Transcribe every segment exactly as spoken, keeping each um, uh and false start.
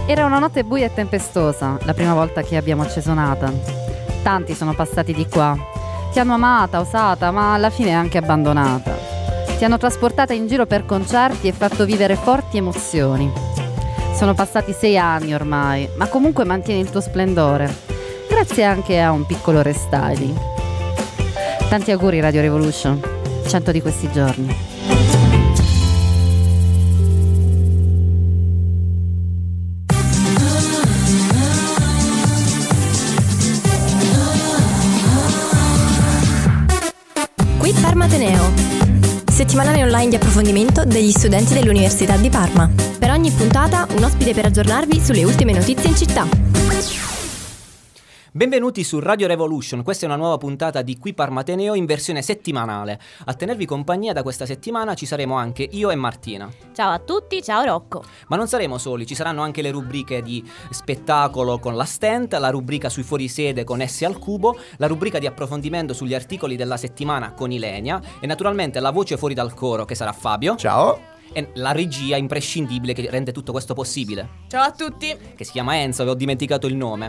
Era una notte buia e tempestosa, la prima volta che abbiamo acceso Nathan. Tanti sono passati di qua. Ti hanno amata, usata, ma alla fine anche abbandonata. Ti hanno trasportata in giro per concerti e fatto vivere forti emozioni. Sono passati sei anni ormai, ma comunque mantieni il tuo splendore, grazie anche a un piccolo restyling. Tanti auguri Radio Revolution, cento di questi giorni. Qui Parma Ateneo, settimanale online di approfondimento degli studenti dell'Università di Parma. Per ogni puntata un ospite per aggiornarvi sulle ultime notizie in città. Benvenuti su Radio Revolution, questa è una nuova puntata di Qui Parma Ateneo in versione settimanale. A tenervi compagnia da questa settimana ci saremo anche io e Martina. Ciao a tutti, ciao Rocco. Ma non saremo soli, ci saranno anche le rubriche di spettacolo con la Stent, la rubrica sui fuorisede con S al cubo, la rubrica di approfondimento sugli articoli della settimana con Ilenia e naturalmente la voce fuori dal coro che sarà Fabio. Ciao. E la regia imprescindibile che rende tutto questo possibile. Ciao a tutti. Che si chiama Enzo, avevo dimenticato il nome.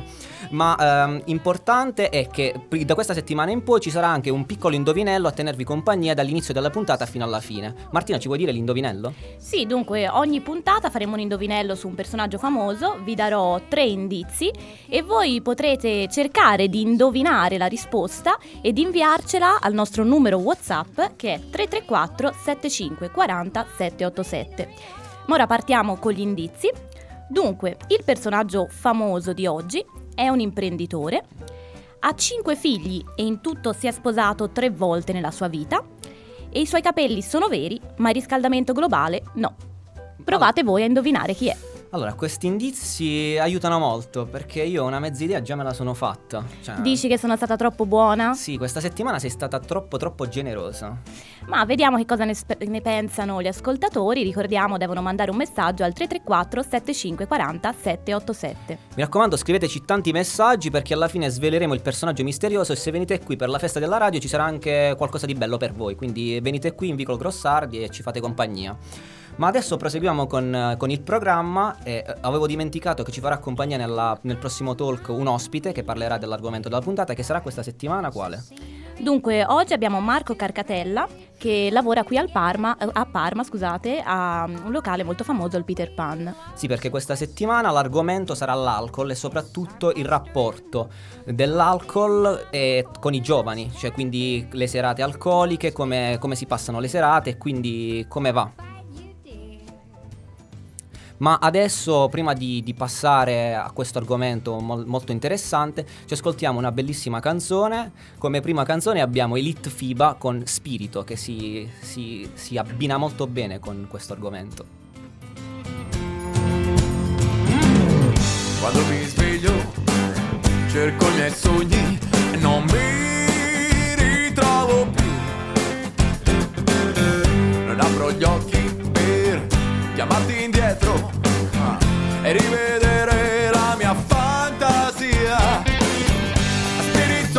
Ma ehm, importante è che da questa settimana in poi ci sarà anche un piccolo indovinello a tenervi compagnia dall'inizio della puntata fino alla fine. Martina, ci vuoi dire l'indovinello? Sì, dunque ogni puntata faremo un indovinello su un personaggio famoso, vi darò tre indizi e voi potrete cercare di indovinare la risposta e di inviarcela al nostro numero WhatsApp che è tre tre quattro sette cinque quattro zero sette otto sette. Ma ora partiamo con gli indizi. Dunque, il personaggio famoso di oggi è un imprenditore, ha cinque figli e in tutto si è sposato tre volte nella sua vita e i suoi capelli sono veri, ma il riscaldamento globale no. Provate voi a indovinare chi è. Allora, questi indizi aiutano molto perché io una mezza idea già me la sono fatta. Cioè, Dici che sono stata troppo buona? Sì, questa settimana sei stata troppo troppo generosa. Ma vediamo che cosa ne, sp- ne pensano gli ascoltatori. Ricordiamo, devono mandare un messaggio al tre tre quattro sette cinque quattro zero sette otto sette. Mi raccomando, scriveteci tanti messaggi perché alla fine sveleremo il personaggio misterioso e se venite qui per la festa della radio ci sarà anche qualcosa di bello per voi. Quindi venite qui in Vicolo Grossardi e ci fate compagnia. Ma adesso proseguiamo con, con il programma e avevo dimenticato che ci farà compagnia nella, nel prossimo talk un ospite che parlerà dell'argomento della puntata che sarà questa settimana quale? Dunque oggi abbiamo Marco Carcatella che lavora qui al Parma, a Parma scusate, a un locale molto famoso, il Peter Pan. Sì, perché questa settimana l'argomento sarà l'alcol e soprattutto il rapporto dell'alcol e, con i giovani, cioè quindi le serate alcoliche, come, come si passano le serate e quindi come va. Ma adesso, prima di, di passare a questo argomento mol, molto interessante, ci ascoltiamo una bellissima canzone. Come prima canzone abbiamo Elite FIBA con Spirito, che si, si, si abbina molto bene con questo argomento. Quando mi sveglio, cerco i miei sogni e non mi ritrovo più. Non apro gli occhi per chiamarti indietro ah, e rivedere la mia fantasia. Spirito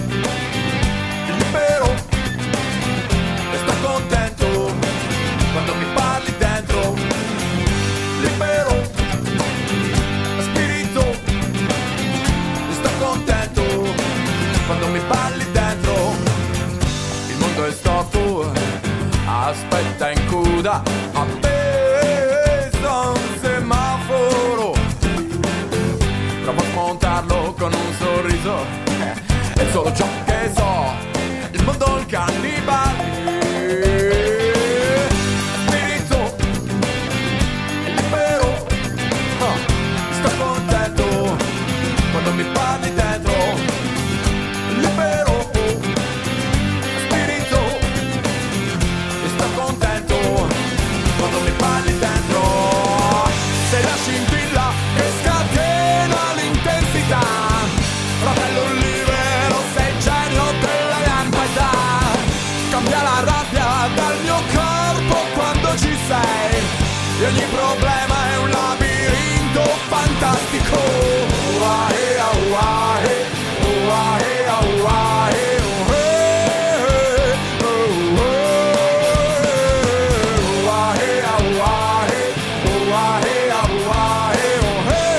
libero e sto contento quando mi parli dentro. Libero spirito e sto contento quando mi parli dentro. Il mondo è stofo, aspetta in coda appena un semaforo, provo a smontarlo con un sorriso, è solo ciò che so, il mondo è un cannibale. Spirito è libero, oh, sto contento quando mi parli dentro. Libero spirito e sto contento quando mi parli dentro. Sei la scintilla che scatena l'intensità, fratello libero, sei il genio della lampada. Cambia la rabbia dal mio corpo quando ci sei, e ogni problema è un labirinto fantastico. Uahe, uahe, uahe, uahe. Hey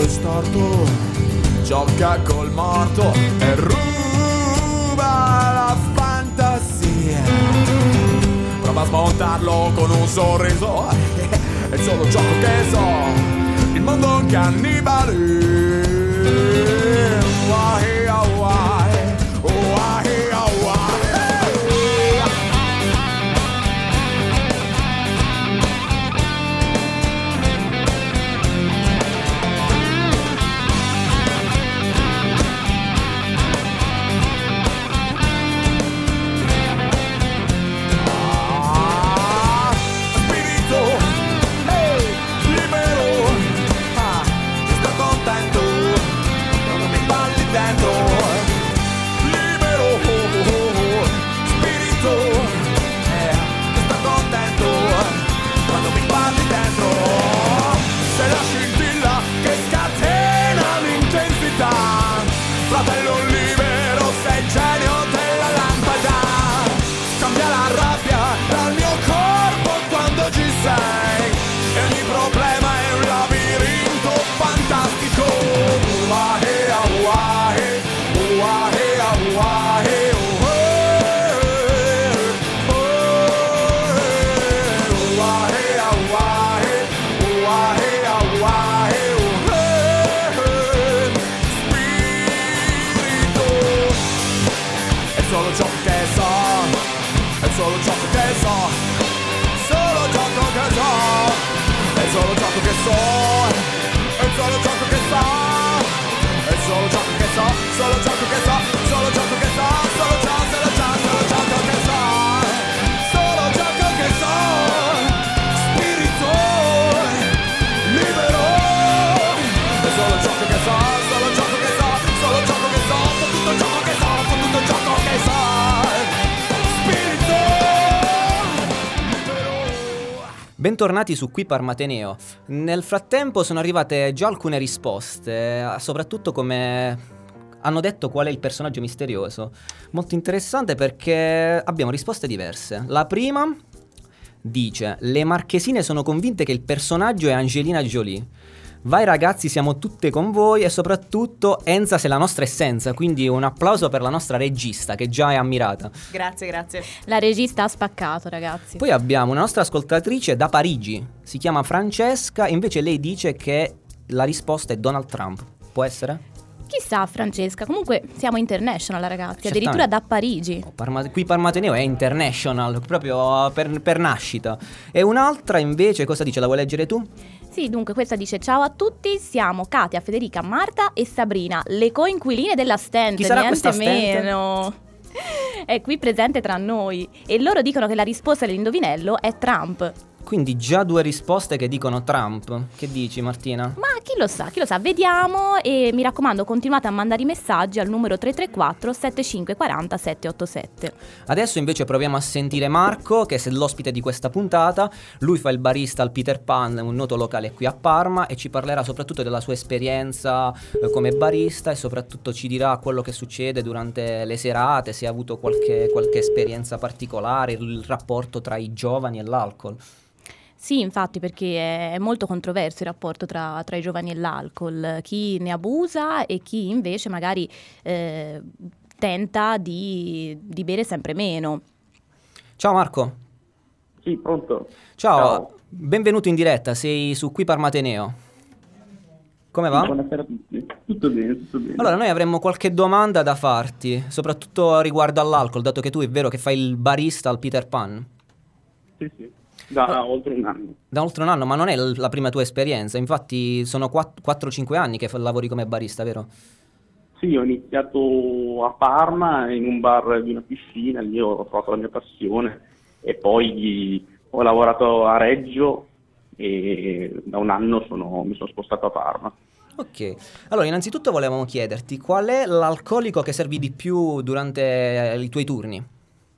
storto, gioca col morto e ruba la fantasia. Prova a smontarlo con un sorriso, è il solo gioco che so, il mondo è un cannibale. Why, oh, why, oh, why, oh, why. Fratello libero, sei il genio della lampada. Cambia la rabbia dal mio corpo quando ci sei, e ogni problema è un labirinto fantastico. Uahe, uahe, uahe, uahe, solo gioco che so, è solo gioco che so, solo gioco che so, è solo gioco che so, è solo gioco che so, è solo gioco che so, solo gioco che so, solo gioco che so, solo gioco, solo gioco, solo gioco che so, solo gioco che so, spirito libero, è solo gioco che so, solo gioco che so, solo gioco che so, tutto gioco che so, tutto gioco che so. Bentornati su Qui Parmateneo. Nel frattempo sono arrivate già alcune risposte, soprattutto come hanno detto qual è il personaggio misterioso. Molto interessante perché abbiamo risposte diverse. La prima dice: le marchesine sono convinte che il personaggio è Angelina Jolie. Vai ragazzi, siamo tutte con voi, e soprattutto Enza sei la nostra essenza, quindi un applauso per la nostra regista che già è ammirata. Grazie, grazie. La regista ha spaccato, ragazzi. Poi abbiamo una nostra ascoltatrice da Parigi, si chiama Francesca, e invece lei dice che la risposta è Donald Trump. Può essere? Chissà, Francesca, comunque siamo international, ragazzi, Certamente. addirittura da Parigi. Oh, Parma- qui Parmateneo è international, proprio per, per nascita. E un'altra invece cosa dice? La vuoi leggere tu? Sì, dunque questa dice: ciao a tutti, siamo Katia, Federica, Marta e Sabrina, le coinquiline della Stent. Chi sarà niente questa Stent? meno. È qui presente tra noi, e loro dicono che la risposta dell'indovinello è Trump. Quindi già due risposte che dicono Trump. Che dici, Martina? Ma chi lo sa, chi lo sa, vediamo. E mi raccomando, continuate a mandare i messaggi al numero tre tre quattro sette cinque quattro zero sette otto sette. Adesso invece proviamo a sentire Marco, che è l'ospite di questa puntata. Lui fa il barista al Peter Pan, un noto locale qui a Parma, e ci parlerà soprattutto della sua esperienza eh, come barista, e soprattutto ci dirà quello che succede durante le serate, se ha avuto qualche, qualche esperienza particolare, il rapporto tra i giovani e l'alcol. Sì, infatti, perché è molto controverso il rapporto tra, tra i giovani e l'alcol, chi ne abusa e chi invece magari eh, tenta di, di bere sempre meno. Ciao Marco. Sì, pronto. Ciao, Ciao. benvenuto in diretta, sei su Qui Parmateneo. Come va? Buonasera a tutti. Tutto bene, tutto bene. Allora, noi avremmo qualche domanda da farti, soprattutto riguardo all'alcol, dato che tu è vero che fai il barista al Peter Pan. Sì, sì. Da oltre un anno. Da oltre un anno, ma non è l- la prima tua esperienza, infatti sono quattro cinque anni che f- lavori come barista, vero? Sì, ho iniziato a Parma in un bar di una piscina, lì ho trovato la mia passione, e poi ho lavorato a Reggio e da un anno sono, mi sono spostato a Parma. Ok, allora innanzitutto volevamo chiederti qual è l'alcolico che servi di più durante eh, i tuoi turni?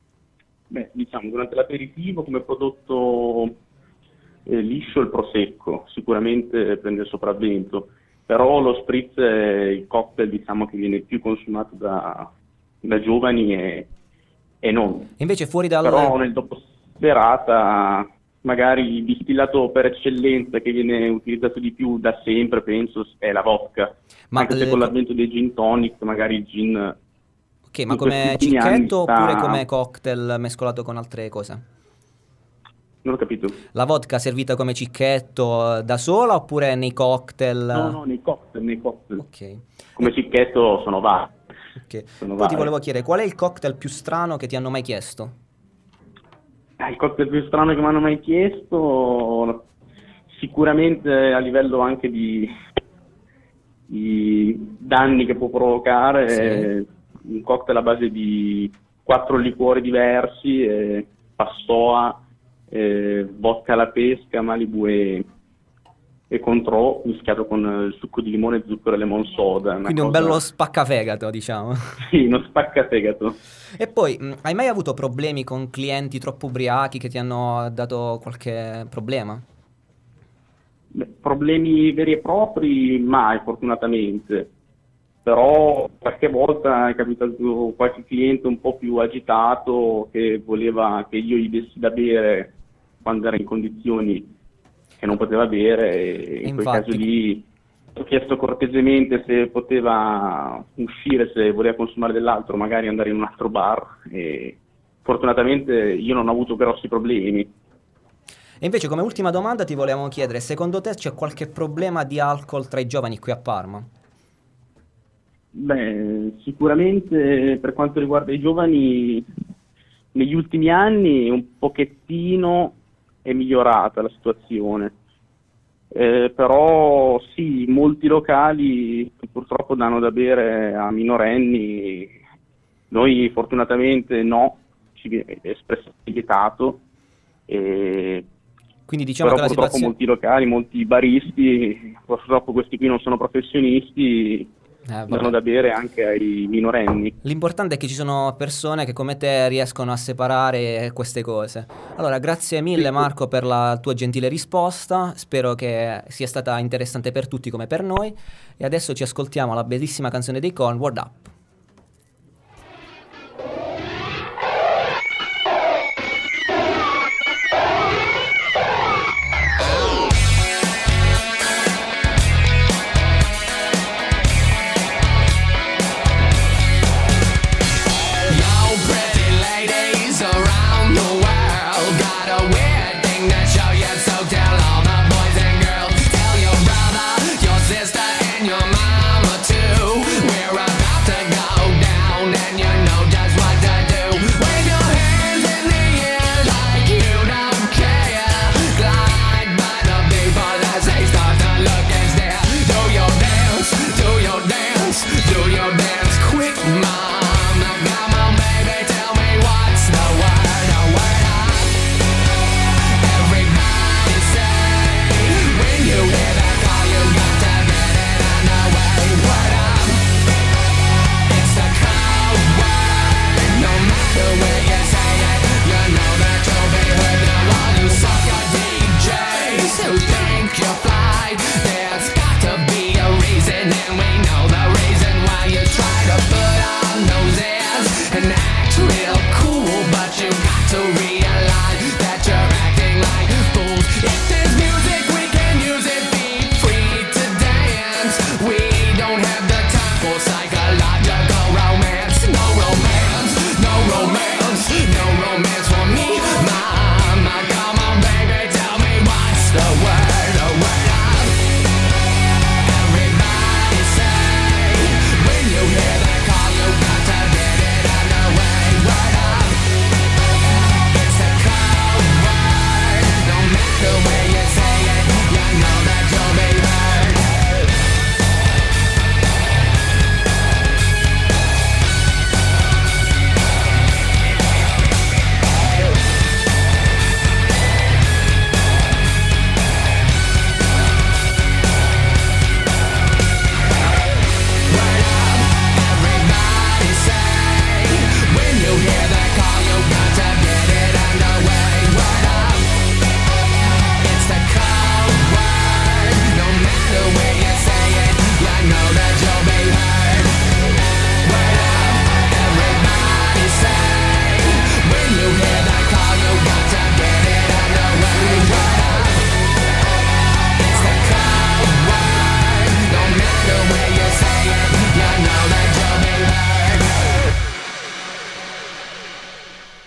Beh, diciamo, durante l'aperitivo come prodotto eh, liscio il prosecco, sicuramente prende il sopravvento, però lo spritz è il cocktail, diciamo, che viene più consumato da, da giovani e, e non. Invece fuori dal... Però nel dopo serata magari il distillato per eccellenza che viene utilizzato di più da sempre, penso, è la vodka. Ma Anche se le- con l'avvento dei gin tonic, magari il gin... Ok, ma in come questi ultimi anni cicchetto sta- oppure come cocktail mescolato con altre cose? Non ho capito. La vodka servita come cicchetto eh, da sola oppure nei cocktail? No, no, nei cocktail, nei cocktail. Ok. Come cicchetto sono vari. Ok. Sono Poi ti vari. volevo chiedere, qual è il cocktail più strano che ti hanno mai chiesto? Eh, Il cocktail più strano che mi hanno mai chiesto, sicuramente a livello anche di, di danni che può provocare, Sì. eh, un cocktail a base di quattro liquori diversi, eh, passoa, eh, vodka alla pesca, Malibu e, e Cointreau, mischiato con il succo di limone, zucchero e lemon soda. una Quindi un cosa- bello spaccafegato, diciamo. Sì, uno spaccafegato. E poi, mh, hai mai avuto problemi con clienti troppo ubriachi che ti hanno dato qualche problema? Beh, problemi veri e propri mai, fortunatamente. Però qualche volta è capitato qualche cliente un po' più agitato che voleva che io gli dessi da bere quando era in condizioni che non poteva bere, e in quel Infatti. caso lì ho chiesto cortesemente se poteva uscire, se voleva consumare dell'altro, magari andare in un altro bar, e fortunatamente io non ho avuto grossi problemi. E invece, come ultima domanda, ti volevamo chiedere, secondo te c'è qualche problema di alcol tra i giovani qui a Parma? Beh, sicuramente per quanto riguarda i giovani, negli ultimi anni un pochettino è migliorata la situazione, Eh, però sì, molti locali purtroppo danno da bere a minorenni, noi fortunatamente no, ci viene espressamente vietato, e Quindi diciamo però che la purtroppo situazione... molti locali, molti baristi, purtroppo questi qui non sono professionisti, Eh, vabbè. danno da bere anche ai minorenni. L'importante è che ci sono persone che come te riescono a separare queste cose. Allora, grazie mille Marco per la tua gentile risposta, spero che sia stata interessante per tutti come per noi, e adesso ci ascoltiamo la bellissima canzone dei Korn, Word Up. Yo, pretty ladies around the world, got a weird thing to show you, so tell all the boys and girls. Tell your brother, your sister, and your mama too. We're about to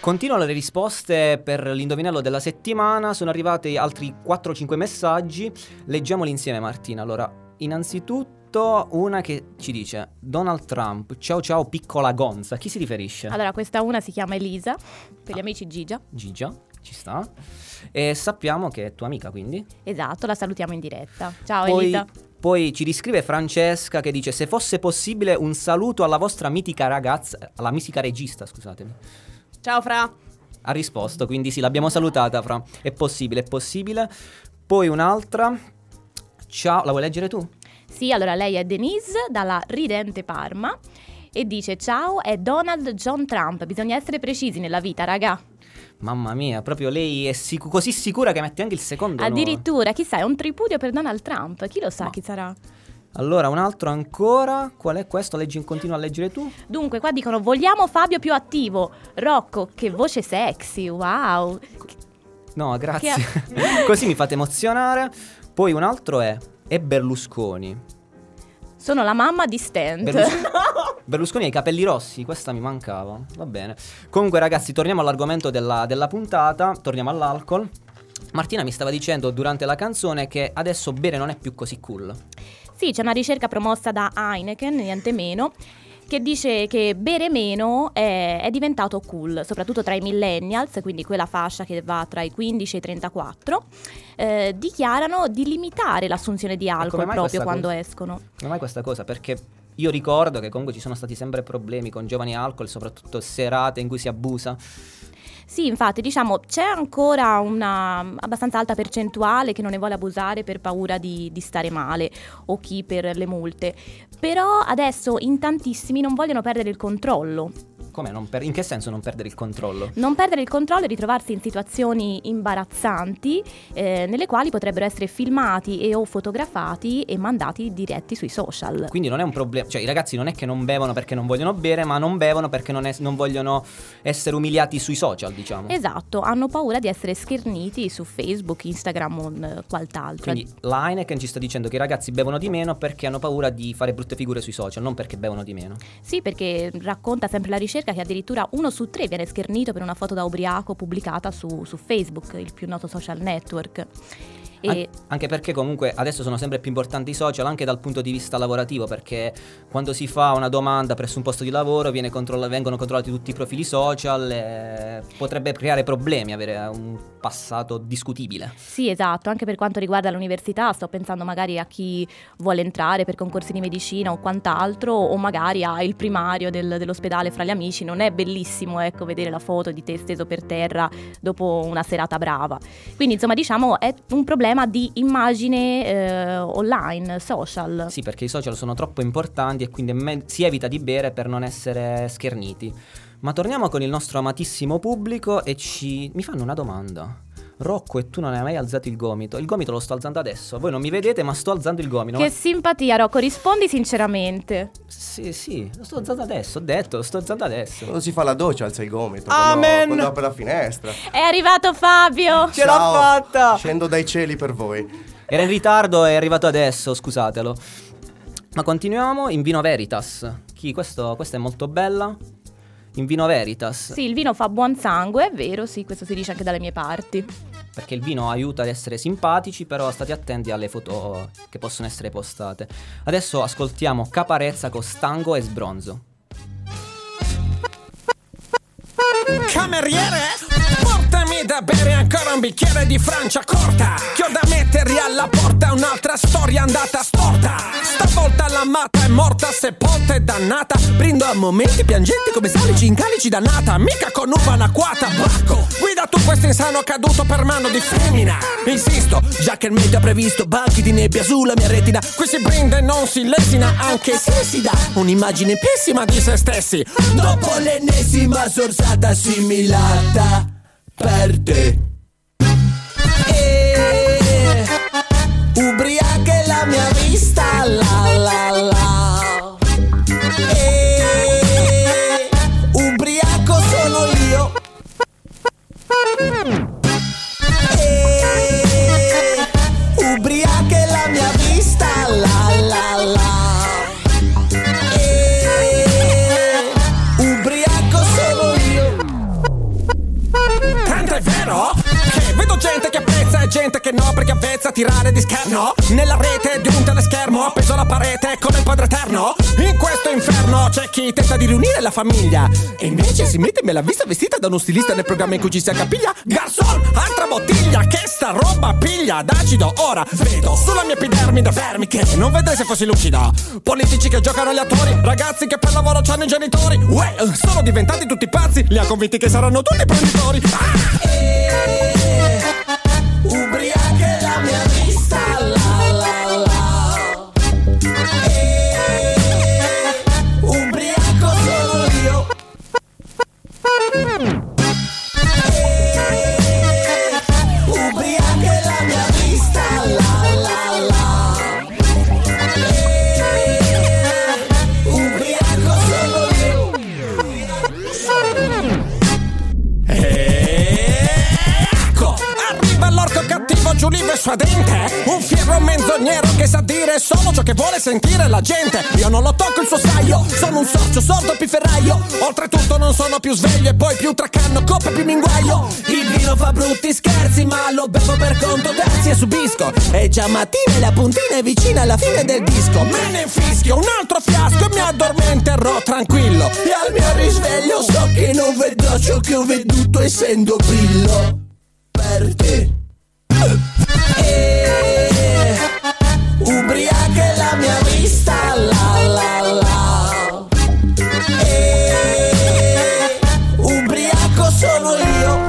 Continuano le risposte per l'indovinello della settimana. Sono arrivati altri quattro cinque messaggi. Leggiamoli insieme, Martina. Allora, innanzitutto una che ci dice: Donald Trump, ciao ciao piccola gonza. A chi si riferisce? Allora, questa una si chiama Elisa, per gli amici Gigia. Gigia, ci sta. E sappiamo che è tua amica, quindi. Esatto, la salutiamo in diretta. Ciao Poi, Elisa. poi ci riscrive Francesca che dice: se fosse possibile un saluto alla vostra mitica ragazza, alla mitica regista, scusatemi. Ciao Fra. Ha risposto, quindi sì, l'abbiamo salutata, Fra. È possibile, è possibile. Poi un'altra. Ciao, la vuoi leggere tu? Sì, allora lei è Denise dalla ridente Parma e dice: ciao, è Donald John Trump. Bisogna essere precisi nella vita, raga. Mamma mia, proprio lei è sic- così sicura che mette anche il secondo nome. Addirittura, chissà, è un tripudio per Donald Trump. Chi lo sa Ma- chi sarà? Allora, un altro ancora. Qual è questo? Leggi, continua a leggere tu. Dunque, qua dicono: vogliamo Fabio più attivo. Rocco, che voce sexy, wow. No, grazie. Che- Così mi fate emozionare. Poi un altro è è Berlusconi. Sono la mamma di Stent. Berlus- Berlusconi ha i capelli rossi, questa mi mancava. Va bene. Comunque, ragazzi, torniamo all'argomento della, della puntata. Torniamo all'alcol. Martina mi stava dicendo durante la canzone che adesso bere non è più così cool. Sì, c'è una ricerca promossa da Heineken, niente meno, che dice che bere meno è, è diventato cool, soprattutto tra i millennials, quindi quella fascia che va tra i quindici e i trentaquattro, eh, dichiarano di limitare l'assunzione di alcol mai proprio questa quando cosa? escono. Come mai questa cosa? Perché io ricordo che comunque ci sono stati sempre problemi con giovani alcol, soprattutto serate in cui si abusa. Sì, infatti, diciamo, c'è ancora una abbastanza alta percentuale che non ne vuole abusare per paura di, di stare male o chi per le multe, però adesso in tantissimi non vogliono perdere il controllo. Come non per- in che senso non perdere il controllo? Non perdere il controllo e ritrovarsi in situazioni imbarazzanti eh, nelle quali potrebbero essere filmati e o fotografati e mandati diretti sui social. Quindi non è un problema, cioè i ragazzi non è che non bevono perché non vogliono bere, ma non bevono perché non, es- non vogliono essere umiliati sui social, diciamo. Esatto, hanno paura di essere scherniti su Facebook, Instagram o eh, qualt'altro. Quindi la Heineken ci sta dicendo che i ragazzi bevono di meno perché hanno paura di fare brutte figure sui social, non perché bevono di meno. Sì, perché racconta sempre la ricerca che addirittura uno su tre viene schernito per una foto da ubriaco pubblicata su, su Facebook, il più noto social network. E An- anche perché comunque adesso sono sempre più importanti i social anche dal punto di vista lavorativo, perché quando si fa una domanda presso un posto di lavoro viene controlla- vengono controllati tutti i profili social e potrebbe creare problemi avere un passato discutibile. sì, esatto, anche per quanto riguarda l'università, sto pensando magari a chi vuole entrare per concorsi di medicina o quant'altro, o magari ha il primario del- dell'ospedale fra gli amici. Non è bellissimo, ecco, vedere la foto di te steso per terra dopo una serata brava. Quindi, insomma, diciamo, è un problema di immagine eh, online, social. Sì, perché i social sono troppo importanti e quindi me- si evita di bere per non essere scherniti. Ma torniamo con il nostro amatissimo pubblico e ci... mi fanno una domanda. Rocco, e tu non hai mai alzato il gomito? Il gomito lo sto alzando adesso. Voi non mi vedete, ma sto alzando il gomito. Che Ma- simpatia, Rocco, rispondi sinceramente. Sì, sì, lo sto alzando adesso, ho detto, lo sto alzando adesso. Quando si fa la doccia alza il gomito. Amen! Quando, quando apre la finestra. È arrivato Fabio! Ce l'ha Ciao, fatta! Scendo dai cieli per voi. Era in ritardo, è arrivato adesso, scusatelo. Ma continuiamo in Vino Veritas. Chi? Questo, questa è molto bella. In Vino Veritas. Sì, il vino fa buon sangue, è vero, sì, questo si dice anche dalle mie parti. Perché il vino aiuta ad essere simpatici, però state attenti alle foto che possono essere postate. Adesso ascoltiamo Caparezza con Stango e Sbronzo. Cameriere, portami da bere ancora un bicchiere di Francia corta, che ho da mettergli alla porta, un'altra storia andata storta. Stavolta l'amata è morta, sepolta e dannata. Brindo a momenti piangenti come salici in calici dannata. Mica con uva anaquata, bacco. Guida tu questo insano caduto per mano di femmina. Insisto, già che il meteo ha previsto banchi di nebbia sulla mia retina. Qui si brinda e non si lesina, anche se si dà un'immagine pessima di se stessi. Dopo l'ennesima sorsata assimilata per te. E ubriaca è la mia vista, la la la. E ubriaco sono io. E ubriaca è la mia vista, la la la. E ubriaco sono io. forza è gente che no, perché avvezza a tirare di scherno nella rete di un teleschermo appeso alla parete come il Padre Eterno. In questo inferno c'è chi tenta di riunire la famiglia e invece si mette me la vista vestita da uno stilista nel programma in cui ci si accapiglia. Garçon, altra bottiglia, che sta roba piglia d'acido. Ora vedo sulla mia epidermide vermi che non vedrei se fossi lucida. Politici che giocano agli attori, ragazzi che per lavoro c'hanno i genitori. Uè, sono diventati tutti pazzi, li ha convinti che saranno tutti prenditori. Ah! E... ubriache la mia vista, la la la. E... ubriaco sono io. E... ubriache la mia vista, la la la. E... ubriaco sono io. Ecco, arriva l'orco cattivo Giulivo e suadente, un fiero menzognero che sa dire solo ciò che vuole sentire la gente. Io non lo tocco il suo saio, sono un sorcio sordo pifferaio. Oltretutto non sono più sveglio e poi più tracanno, coppe più minguaio. Il vino fa brutti scherzi ma lo bevo per conto terzi e subisco. È già mattina e la puntina è vicina alla fine del disco. Me ne infischio un altro fiasco e mi addormenterò tranquillo. E al mio risveglio so che non vedrò ciò che ho veduto essendo brillo per te. E ubriaca la mia vista, la la la. E ubriaco sono io.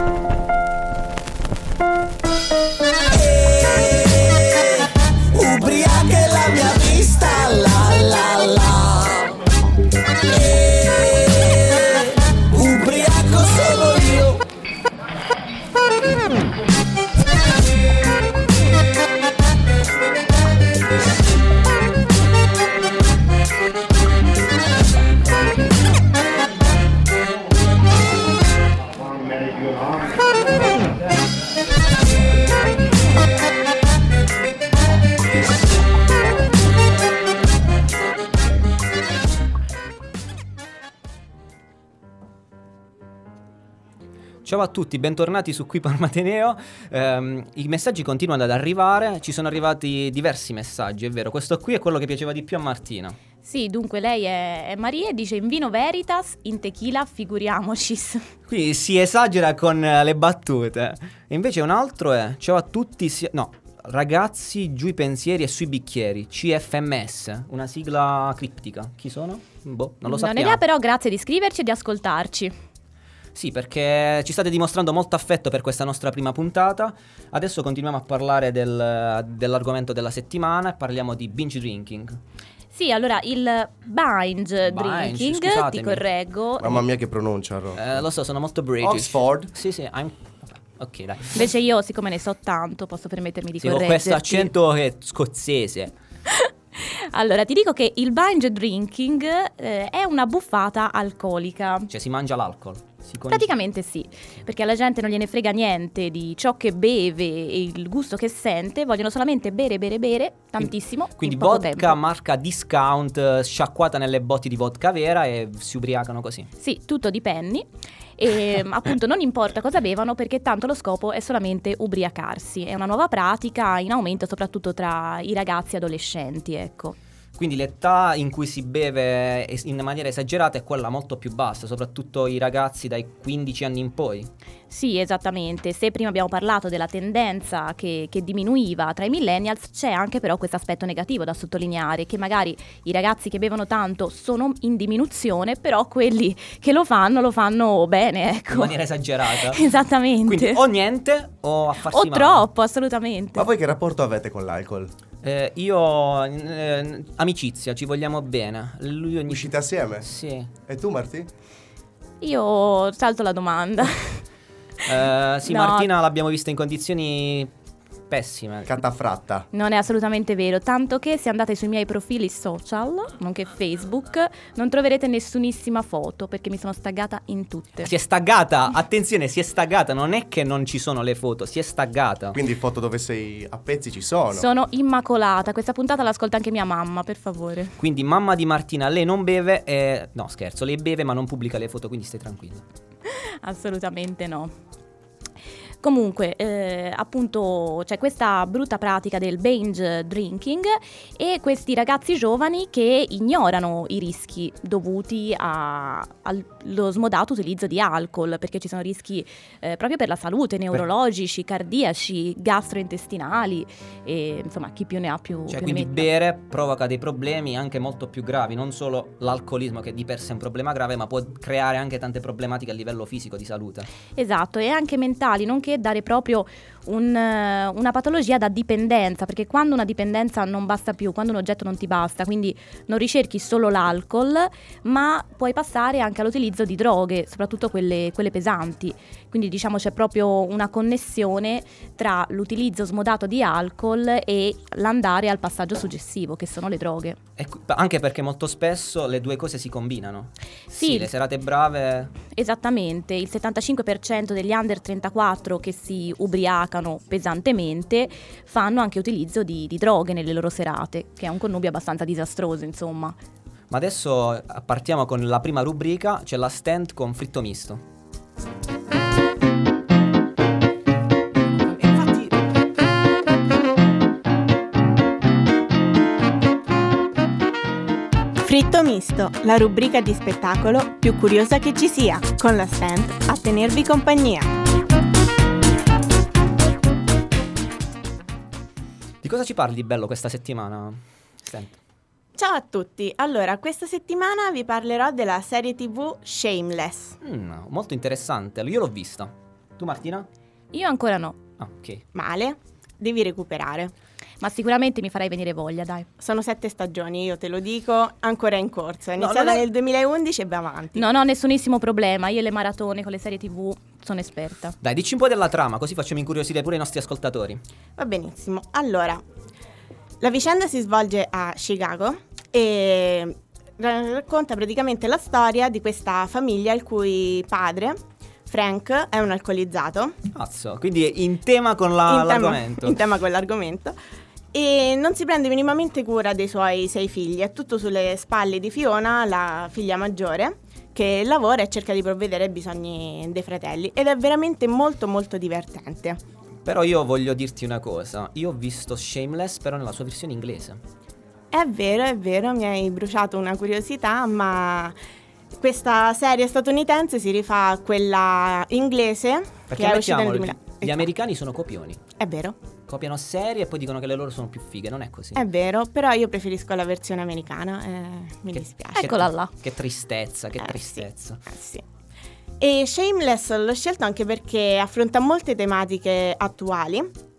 E ubriaca la mia vista, la la la. E ubriaco sono io. Ciao a tutti, bentornati su Qui Parma Ateneo. Um, I messaggi continuano ad arrivare, ci sono arrivati diversi messaggi, è vero. Questo qui è quello che piaceva di più a Martina. Sì, dunque lei è, è Maria e dice in vino veritas, in tequila figuriamoci. Qui si esagera con le battute. E invece un altro è ciao a tutti, si... no, ragazzi giù i pensieri e sui bicchieri, C F M S, una sigla criptica. Chi sono? Boh, non lo sappiamo. Non ne idea, però grazie di scriverci e di ascoltarci. Sì, perché ci state dimostrando molto affetto per questa nostra prima puntata. Adesso continuiamo a parlare del, dell'argomento della settimana e parliamo di binge drinking. Sì, allora il binge, binge drinking, scusatemi. ti correggo. Mamma mia che pronuncia, Ro. Eh, lo so, sono molto British. Oxford? Sì, sì, I'm... ok, dai. Invece io, siccome ne so tanto, posso permettermi di sì, con correggerti. questo accento che è scozzese. Allora, ti dico che il binge drinking eh, è una buffata alcolica. Cioè si mangia l'alcol. Si con... Praticamente sì, perché alla gente non gliene frega niente di ciò che beve e il gusto che sente, vogliono solamente bere, bere, bere, tantissimo. Quindi in poco vodka tempo. marca discount, sciacquata nelle botti di vodka vera e si ubriacano così. Sì, tutto di penny. E appunto non importa cosa bevano perché tanto lo scopo è solamente ubriacarsi. È una nuova pratica in aumento soprattutto tra i ragazzi adolescenti, ecco. Quindi l'età in cui si beve in maniera esagerata è quella molto più bassa, soprattutto i ragazzi dai quindici anni in poi. Sì, esattamente. Se prima abbiamo parlato della tendenza che, che diminuiva tra i millennials, c'è anche però questo aspetto negativo da sottolineare, che magari i ragazzi che bevono tanto sono in diminuzione, però quelli che lo fanno, lo fanno bene, ecco. In maniera esagerata. Esattamente. Quindi o niente o a farsi O male. troppo, assolutamente. Ma voi che rapporto avete con l'alcol? Eh, io eh, amicizia, ci vogliamo bene. Lui ogni... Uscite assieme? Sì. E tu Martì? Io salto la domanda. Eh, sì, No. Martina l'abbiamo vista in condizioni pessime. Catafratta. Non è assolutamente vero, tanto che se andate sui miei profili social, nonché Facebook, non troverete nessunissima foto perché mi sono staggata in tutte. Si è staggata, attenzione, si è staggata, non è che non ci sono le foto, si è staggata. Quindi foto dove sei a pezzi ci sono. Sono immacolata, questa puntata l'ascolta anche mia mamma, per favore. Quindi mamma di Martina, lei non beve, e... no scherzo, lei beve ma non pubblica le foto, quindi stai tranquilla. Assolutamente no. Comunque, eh, appunto, c'è questa brutta pratica del binge drinking e questi ragazzi giovani che ignorano i rischi dovuti a, allo smodato utilizzo di alcol, perché ci sono rischi eh, proprio per la salute, neurologici, cardiaci, gastrointestinali e insomma chi più ne ha più, Cioè, più ne quindi metta. bere provoca dei problemi anche molto più gravi, non solo l'alcolismo che di per sé è un problema grave, ma può creare anche tante problematiche a livello fisico di salute. Esatto, e anche mentali, nonché dare proprio un, eh, una patologia da dipendenza, perché quando una dipendenza non basta più, quando un oggetto non ti basta, quindi non ricerchi solo l'alcol, ma puoi passare anche all'utilizzo di droghe, soprattutto quelle, quelle pesanti. Quindi diciamo c'è proprio una connessione tra l'utilizzo smodato di alcol e l'andare al passaggio successivo, che sono le droghe. E qui- anche perché molto spesso le due cose si combinano. Sì. le serate brave. Esattamente, il settantacinque per cento degli under trentaquattro che si ubriacano pesantemente fanno anche utilizzo di, di droghe nelle loro serate, che è un connubio abbastanza disastroso, insomma. Ma adesso partiamo con la prima rubrica, c'è la stand con fritto misto. Fritto misto, la rubrica di spettacolo più curiosa che ci sia, con la stand a tenervi compagnia. Di cosa ci parli di bello questa settimana, Stand? Ciao a tutti, allora questa settimana vi parlerò della serie tv Shameless. Mm, molto interessante, io l'ho vista. Tu Martina? Io ancora no, Ah, ok. Male? Devi recuperare. ma sicuramente mi farai venire voglia, dai. Sono sette stagioni, io te lo dico, ancora in corsa. È No, iniziata non è- nel duemilaundici e va avanti. Non ho nessunissimo problema, io e le maratone con le serie tv sono esperta. Dai, dici un po' della trama, così facciamo incuriosire pure i nostri ascoltatori. Va benissimo. Allora, la vicenda si svolge a Chicago e ra- racconta praticamente la storia di questa famiglia il cui padre, Frank, è un alcolizzato. Cazzo, quindi è in tema con la- in, tema, l'argomento. in tema con l'argomento. E non si prende minimamente cura dei suoi sei figli. È tutto sulle spalle di Fiona, la figlia maggiore, che lavora e cerca di provvedere ai bisogni dei fratelli. Ed è veramente molto molto divertente. Però io voglio dirti una cosa, io ho visto Shameless però nella sua versione inglese. È vero, è vero, mi hai bruciato una curiosità, ma questa serie statunitense si rifà a quella inglese, Perché che è uscita nel mettiamolo, duemila. gli americani sono copioni. È vero, Copiano serie e poi dicono che le loro sono più fighe, non è così? è vero, però io preferisco la versione americana, eh, mi Che- dispiace. che- Eccola là. Che tristezza, che Eh, tristezza. Eh sì. E Shameless l'ho scelto anche perché affronta molte tematiche attuali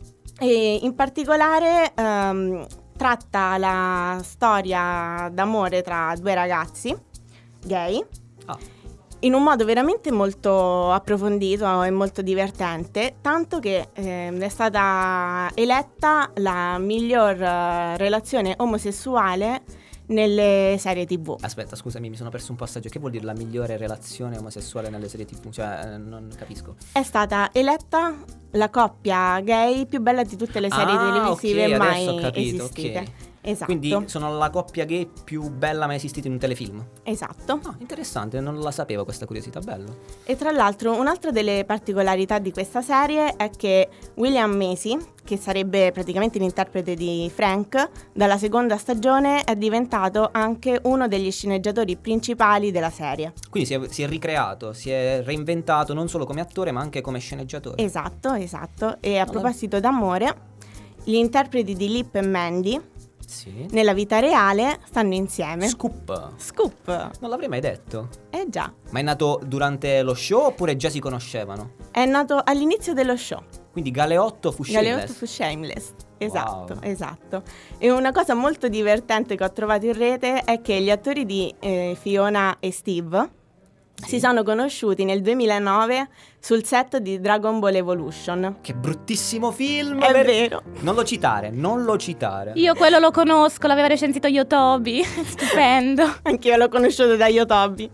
e in particolare ehm, tratta la storia d'amore tra due ragazzi gay Ah, in un modo veramente molto approfondito e molto divertente, tanto che ehm, è stata eletta la miglior eh, relazione omosessuale nelle serie tv. aspetta, scusami, mi sono perso un passaggio. Che vuol dire la migliore relazione omosessuale nelle serie tv? Cioè, eh, non capisco. È stata eletta la coppia gay più bella di tutte le serie Ah, televisive ok, mai adesso ho capito, esistite. ok. Esatto. Quindi sono la coppia gay più bella mai esistita in un telefilm. Esatto. Ah, interessante, non la sapevo questa curiosità, bello. E tra l'altro un'altra delle particolarità di questa serie è che William Macy, che sarebbe praticamente l'interprete di Frank, dalla seconda stagione è diventato anche uno degli sceneggiatori principali della serie. Quindi si è, si è ricreato, si è reinventato non solo come attore ma anche come sceneggiatore. Esatto, esatto. E a Allora- proposito d'amore, gli interpreti di Lip e Mandy Sì. nella vita reale stanno insieme. Scoop. Scoop! Non l'avrei mai detto. Eh già, Ma è nato durante lo show oppure già si conoscevano? è nato all'inizio dello show. Quindi Galeotto fu Galeotto Shameless. fu Shameless. Esatto, Wow. esatto. E una cosa molto divertente che ho trovato in rete è che gli attori di eh, Fiona e Steve si sono conosciuti nel duemilanove sul set di Dragon Ball Evolution. Che bruttissimo film! È ver- vero. Non lo citare, non lo citare. Io quello lo conosco, l'aveva recensito Yotobi, stupendo. Anch'io l'ho conosciuto da Yotobi.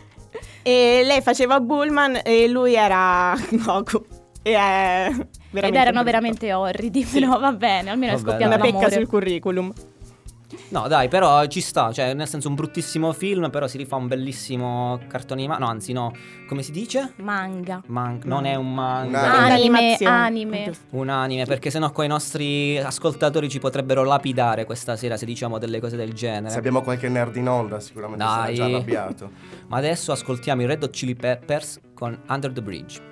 E lei faceva Bullman e lui era Goku. E è veramente Ed erano brutto. veramente orridi, però va bene, almeno è Vabbè, scoppiato Una pecca l'amore. sul curriculum. No, dai, però ci sta, cioè nel senso un bruttissimo film, però si rifà un bellissimo cartone animato. No, anzi no, come si dice? Manga. Man- non è un manga. Un Anime, L'animazione. anime. Un anime, perché sennò qua i nostri ascoltatori ci potrebbero lapidare questa sera se diciamo delle cose del genere. Se abbiamo qualche nerd in onda, sicuramente sarà Dai. già arrabbiato. Ma adesso ascoltiamo i Red Hot Chili Peppers con Under the Bridge.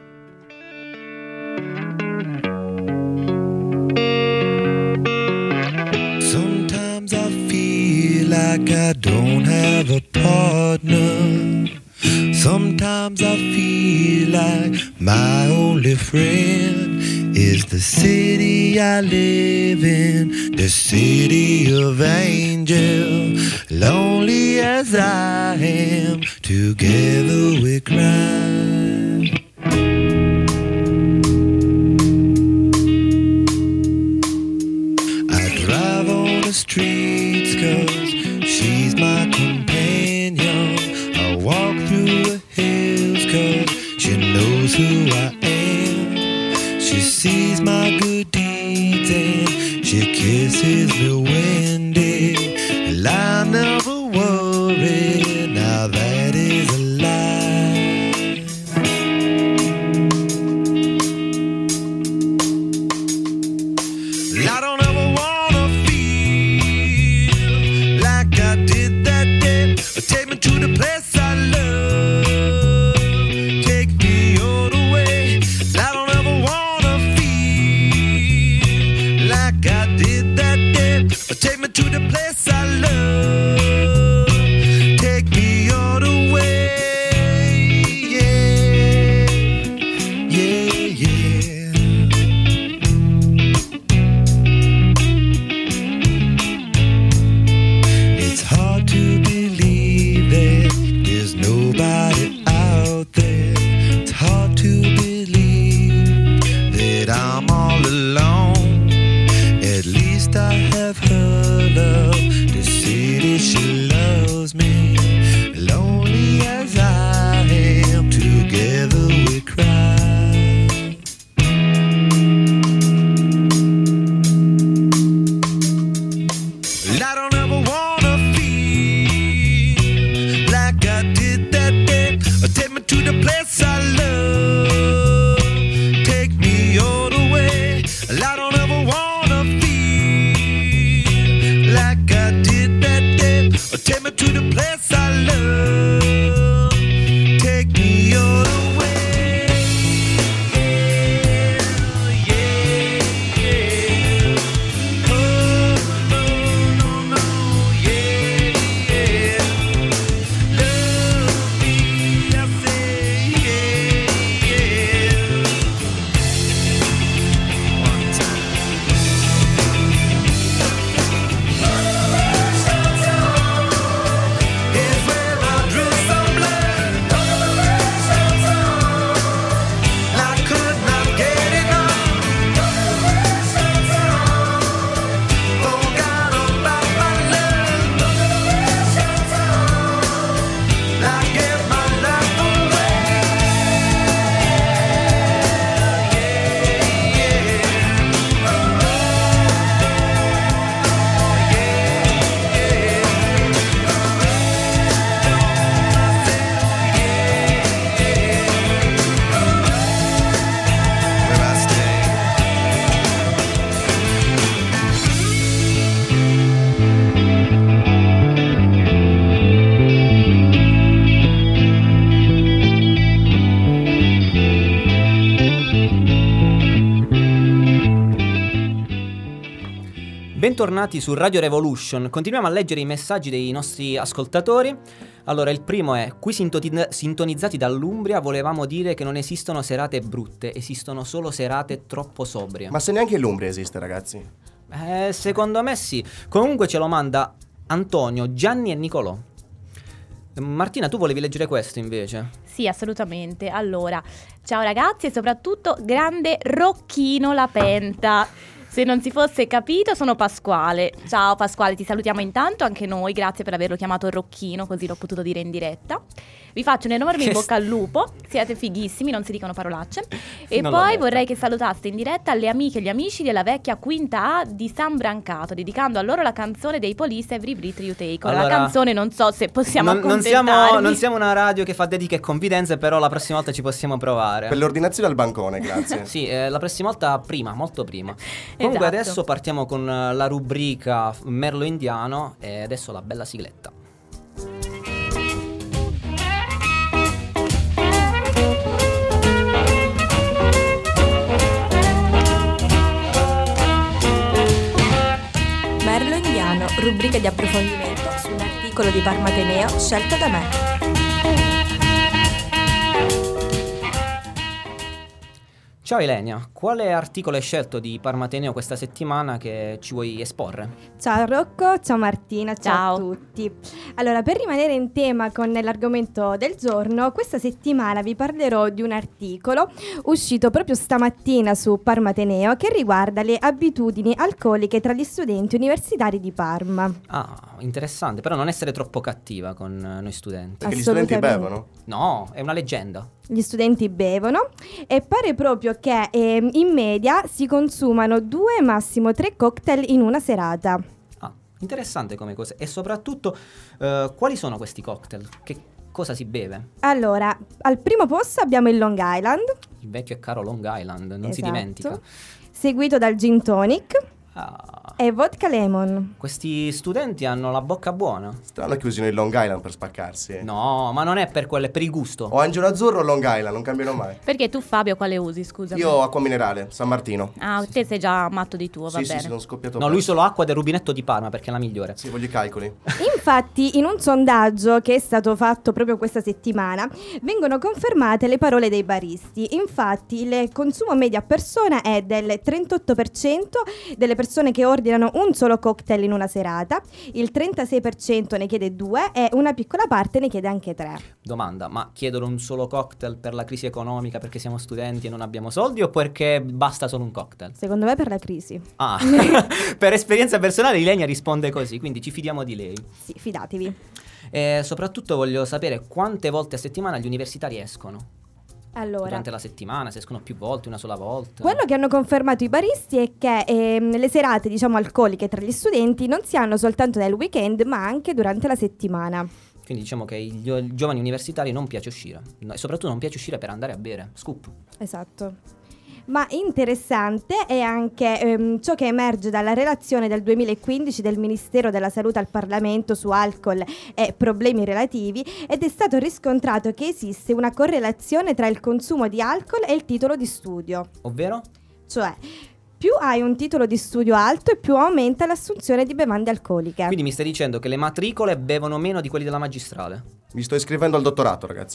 Sometimes I feel like I don't have a partner. Sometimes I feel like my only friend is the city I live in, the city of angel. Lonely as I am, together we cry. I drive on the streets 'cause she's my companion. I walk through the hills 'cause she knows who I am. She sees my good deeds and she kisses me when day. And I never worry, now that is a lie. I don't ever wanna feel like I did that day. Take me to the place I love. Take me all the way. I don't ever wanna feel like I did that day. Take me to the place I love. Take me all the way. Yeah, yeah, yeah. It's hard to believe that there's nobody out there. It's hard to believe that I'm all alone. At least I have her love. The city, she loves me. Lonely as I am, together we cry. I don't ever wanna feel like I did that day. Take me to the place I love. Take me all the way. I don't ever wanna feel like I did that day. Take me to the place I love. Take me all the way. Yeah, yeah, yeah. Oh, no, no, no, yeah, yeah. Love me, I say, yeah, yeah. One time. Is where I drew some blood. I could not get enough. Forgot about my love. I gave my life away. Yeah, yeah. Where I stay. Bentornati su Radio Revolution. Continuiamo a leggere i messaggi dei nostri ascoltatori. Allora, il primo è: qui sintoti- sintonizzati dall'Umbria, volevamo dire che non esistono serate brutte, esistono solo serate troppo sobrie. Ma se neanche l'Umbria esiste, ragazzi. Eh, secondo me sì. Comunque ce lo manda Antonio, Gianni e Nicolò. Martina, tu volevi leggere questo invece? Sì, assolutamente. Allora, ciao ragazzi e soprattutto grande Rocchino la Penta. Se non si fosse capito, sono Pasquale. Ciao Pasquale, ti salutiamo intanto, anche noi, grazie per averlo chiamato Rocchino, così l'ho potuto dire in diretta. Vi faccio un enorme in bocca al lupo, siete fighissimi, non si dicono parolacce. E Non poi l'ho vorrei che salutaste in diretta le amiche e gli amici della vecchia quinta A di San Brancato, dedicando a loro la canzone dei Police Every Breath You Take. Ora, Allora, la canzone non so se possiamo non, non siamo, accontentarvi. non siamo una radio che fa dediche e confidenze, però la prossima volta ci possiamo provare. Per l'ordinazione al bancone, grazie. Sì, eh, la prossima volta prima, molto prima. Comunque Esatto. adesso partiamo con eh, la rubrica Merlo Indiano e adesso la bella sigletta. Merlo Indiano, rubrica di approfondimento su un articolo di Parma Ateneo scelto da me. Ciao Ilenia, quale articolo hai scelto di Parma Ateneo questa settimana che ci vuoi esporre? Ciao Rocco, ciao Martina, ciao, Ciao. a tutti. Allora, per rimanere in tema con l'argomento del giorno, questa settimana vi parlerò di un articolo uscito proprio stamattina su Parma Ateneo che riguarda le abitudini alcoliche tra gli studenti universitari di Parma. Ah, interessante, però non essere troppo cattiva con eh, noi studenti. Perché gli studenti Assolutamente. bevono? No, è una leggenda. Gli studenti bevono e pare proprio che ehm, in media si consumano due, massimo tre cocktail in una serata. Ah, interessante come cosa. E soprattutto, eh, quali sono questi cocktail? Che cosa si beve? Allora, al primo posto abbiamo il Long Island, Il vecchio e caro Long Island, non si Esatto. dimentica. seguito dal Gin Tonic Ah, e Vodka Lemon. questi studenti hanno la bocca buona. Strano che usino il Long Island per spaccarsi. No, ma non è per quello, è per il gusto. O Angelo Azzurro o Long Island, non cambiano mai. Perché tu Fabio quale usi, scusa? Io acqua minerale, San Martino. Ah, te sei già matto di tuo, va Sì, bene. sì, sono scoppiato. No, lui solo acqua del rubinetto di Parma perché è la migliore. Sì, voglio i calcoli. Infatti, in un sondaggio che è stato fatto proprio questa settimana, vengono confermate le parole dei baristi. Infatti, il consumo medio a persona è del trentotto per cento delle persone che ordinano un solo cocktail in una serata, il trentasei per cento ne chiede due e una piccola parte ne chiede anche tre. Domanda, ma chiedono un solo cocktail per la crisi economica perché siamo studenti e non abbiamo soldi o perché basta solo un cocktail? Secondo me per la crisi. Ah, per esperienza personale Ilenia risponde così, quindi ci fidiamo di lei. Sì, fidatevi. E soprattutto voglio sapere quante volte a settimana gli universitari escono. Allora, Durante la settimana, se escono più volte, una sola volta. quello che hanno confermato i baristi è che ehm, le serate, diciamo, alcoliche tra gli studenti non si hanno soltanto nel weekend, ma anche durante la settimana. Quindi diciamo che ai gio- giovani universitari non piace uscire. No, e soprattutto non piace uscire per andare a bere. Scoop. Esatto. Ma interessante è anche ehm, ciò che emerge dalla relazione del duemilaquindici del Ministero della Salute al Parlamento su alcol e problemi relativi, ed è stato riscontrato che esiste una correlazione tra il consumo di alcol e il titolo di studio. Ovvero? Cioè, più hai un titolo di studio alto e più aumenta l'assunzione di bevande alcoliche. Quindi mi stai dicendo che le matricole bevono meno di quelli della magistrale? Mi sto iscrivendo al dottorato, ragazzi.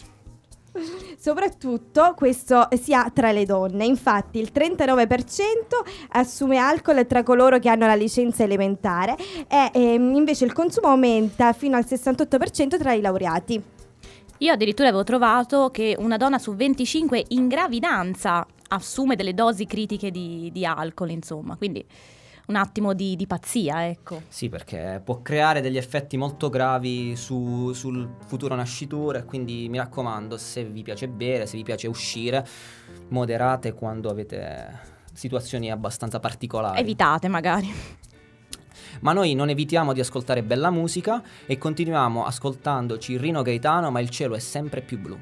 Soprattutto questo si ha tra le donne, infatti il trentanove per cento assume alcol tra coloro che hanno la licenza elementare e ehm, invece il consumo aumenta fino al sessantotto per cento tra i laureati. Io addirittura avevo trovato che una donna su venticinque in gravidanza assume delle dosi critiche di, di alcol, insomma, quindi un attimo di, di pazzia, ecco. Sì, perché può creare degli effetti molto gravi su- sul futuro nascituro, quindi mi raccomando, se vi piace bere, se vi piace uscire, moderate quando avete situazioni abbastanza particolari. Evitate magari. Ma noi non evitiamo di ascoltare bella musica e continuiamo ascoltandoci Rino Gaetano, ma il cielo è sempre più blu.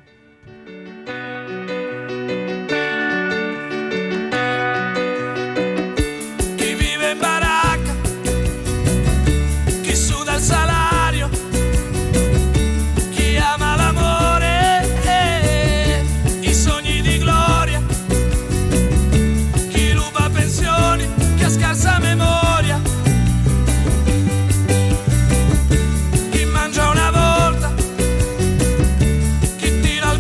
Chi vive in baracca, chi suda il salario, chi ama l'amore, eh, i sogni di gloria, chi ruba pensioni, chi ha scarsa memoria, chi mangia una volta, chi tira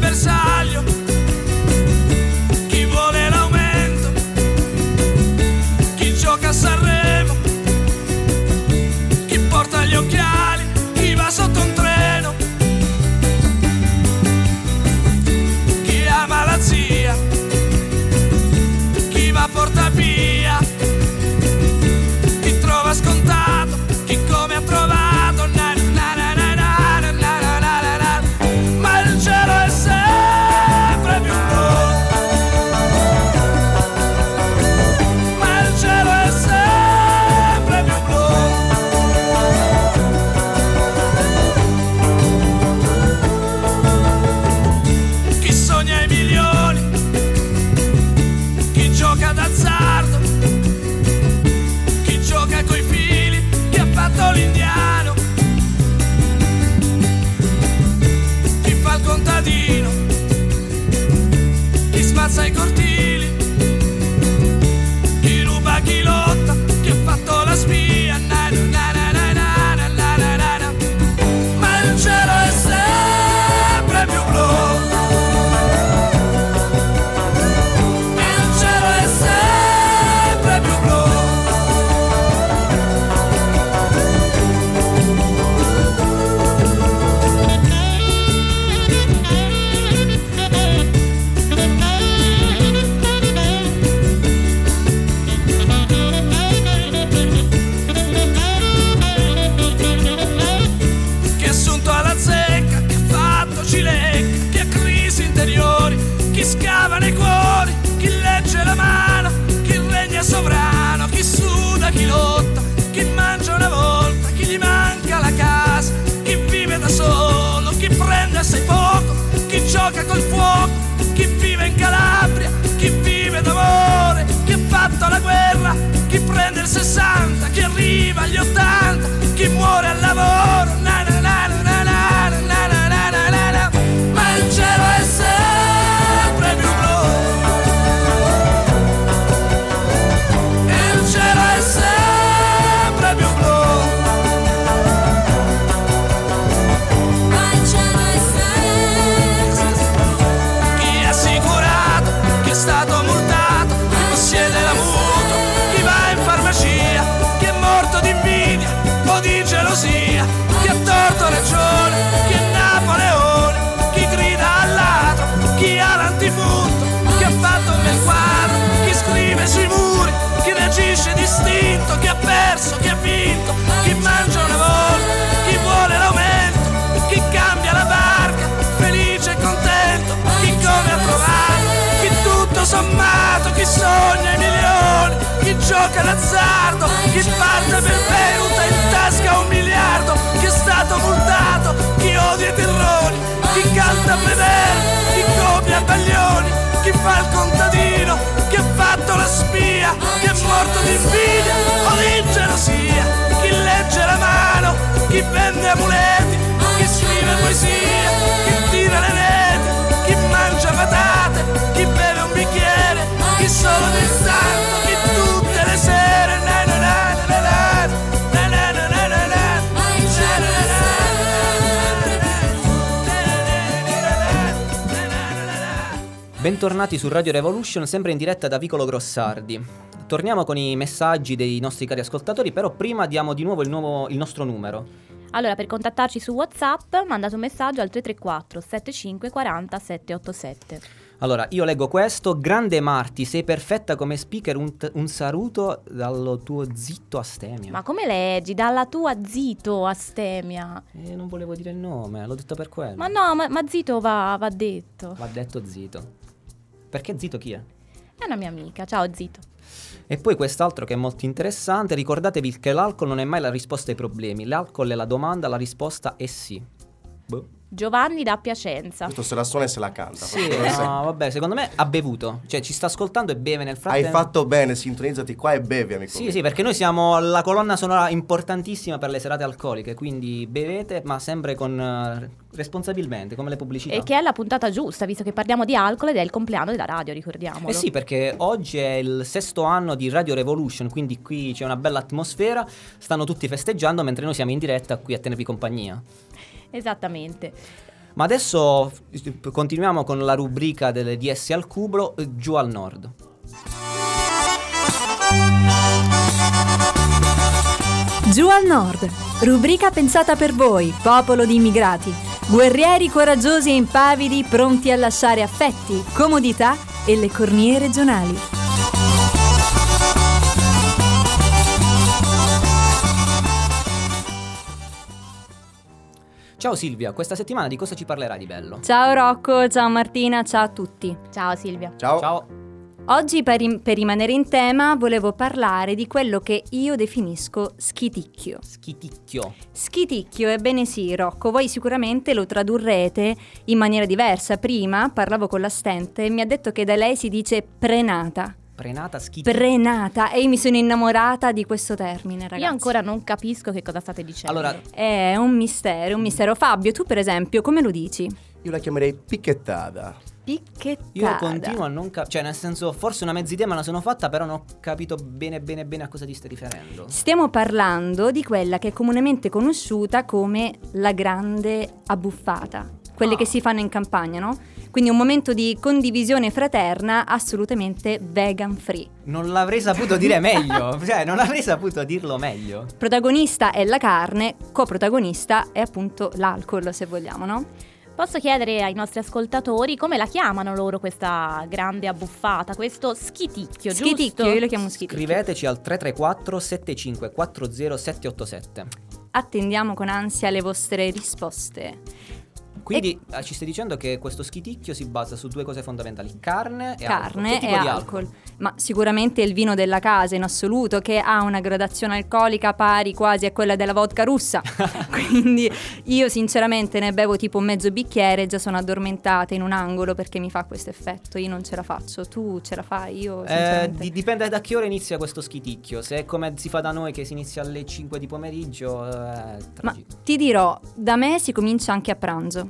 gioca col fuoco, chi vive in Calabria, chi vive d'amore, chi ha fatto la guerra, chi prende il sessanta, chi arriva agli ottanta, chi muore al lavoro, na na na na na na na na na na na na. Ma il cielo è sempre più blu, il cielo è sempre più blu. È stato multato, possiede la mutua, chi va in farmacia, chi è morto di invidia o di gelosia, chi ha torto ragione, chi è Napoleone, chi grida al ladro, chi ha l'antifurto, chi ha fatto un bel quadro, chi scrive sui muri, chi reagisce distinto, chi ha perso, chi ha vinto, chi mangia una volta, chi vuole l'aumento, chi cambia la barca, felice e contento, chi come ha trovato, chi tutto sommato, chi sogna i milioni, chi gioca d'azzardo, chi parte per Beirut in tasca un miliardo, chi è stato multato, chi odia i terrori, chi canta a vedere, chi copia Baglioni, chi fa il contadino, chi ha fatto la spia, chi è morto di invidia o di gelosia, chi legge la mano, chi vende amuleti, chi scrive poesia, chi tira le reti, chi mangia patate, chi beve un bicchiere, chi solo d'instanto, chi tutte le sere. Na na na na na na na na na na na. Bentornati su Radio Revolution, sempre in diretta da Vicolo Grossardi. Torniamo con i messaggi dei nostri cari ascoltatori, però prima diamo di nuovo il, nuovo, il nostro numero. Allora, per contattarci su WhatsApp mandate un messaggio al tre tre quattro sette cinque quattro zero sette otto sette. Allora, io leggo questo. Grande Marti, sei perfetta come speaker, un, t- un saluto dallo tuo zitto Astemia. Ma come leggi? Dalla tua zito Astemia. Eh, non volevo dire il nome, l'ho detto per quello. Ma no, ma, ma zito va, va detto. Va detto zito. Perché zito chi è? È una mia amica, ciao zito. E poi quest'altro che è molto interessante. Ricordatevi che l'alcol non è mai la risposta ai problemi. L'alcol è la domanda, la risposta è sì. Boh. Giovanni da Piacenza. Questo se la suona e se la canta. Sì, no, vabbè, secondo me ha bevuto. Cioè ci sta ascoltando e beve nel frattempo. Hai fatto bene, sintonizzati qua e bevi, amico. Sì, mio. Sì, perché noi siamo la colonna sonora importantissima per le serate alcoliche. Quindi bevete, ma sempre con uh, responsabilmente, come le pubblicità. E che è la puntata giusta, visto che parliamo di alcol ed è il compleanno della radio, ricordiamolo. Eh sì, perché oggi è il sesto anno di Radio Revolution, quindi qui c'è una bella atmosfera. Stanno tutti festeggiando mentre noi siamo in diretta qui a tenervi compagnia. Esattamente. Ma adesso continuiamo con la rubrica delle D S al Cubro, giù al nord. Giù al nord, rubrica pensata per voi, popolo di immigrati, guerrieri coraggiosi e impavidi pronti a lasciare affetti, comodità e le cornie regionali. Ciao Silvia, questa settimana di cosa ci parlerai di bello? Ciao Rocco, ciao Martina, ciao a tutti. Ciao Silvia. Ciao. Ciao. Oggi per, rim- per rimanere in tema volevo parlare di quello che io definisco schiticchio. Schiticchio. Schiticchio, ebbene sì Rocco, voi sicuramente lo tradurrete in maniera diversa. Prima parlavo con l'assistente e mi ha detto che da lei si dice prenata. Prenata, schifo. Prenata, e io mi sono innamorata di questo termine, ragazzi. Io ancora non capisco che cosa state dicendo. Allora, è un mistero, un mistero. Fabio, tu per esempio, come lo dici? Io la chiamerei picchettata. Picchettata. io continuo a non capire, cioè nel senso, forse una mezza idea me la sono fatta, però non ho capito bene bene bene a cosa ti stai riferendo. Stiamo parlando di quella che è comunemente conosciuta come la grande abbuffata, quelle Ah. che si fanno in campagna, no? Quindi un momento di condivisione fraterna assolutamente vegan free. Non l'avrei saputo dire meglio, cioè non avrei saputo dirlo meglio. Protagonista è la carne, coprotagonista è appunto l'alcol, se vogliamo, no? Posso chiedere ai nostri ascoltatori come la chiamano loro questa grande abbuffata, questo schiticchio, giusto? Schiticchio, io lo chiamo schiticchio. Scriveteci al tre tre quattro sette cinque quattro zero sette otto sette. Attendiamo con ansia le vostre risposte. Quindi eh, ci stai dicendo che questo schiticchio si basa su due cose fondamentali: carne e Carne alcol. Che tipo e di alcol. Ma sicuramente il vino della casa in assoluto, che ha una gradazione alcolica pari quasi a quella della vodka russa. Quindi io sinceramente ne bevo tipo mezzo bicchiere e già sono addormentata in un angolo perché mi fa questo effetto. Io non ce la faccio, tu ce la fai? Io Eh, sinceramente di- dipende da che ora inizia questo schiticchio. Se è come si fa da noi, che si inizia alle cinque di pomeriggio, eh, Ma tragico. ti dirò, da me si comincia anche a pranzo,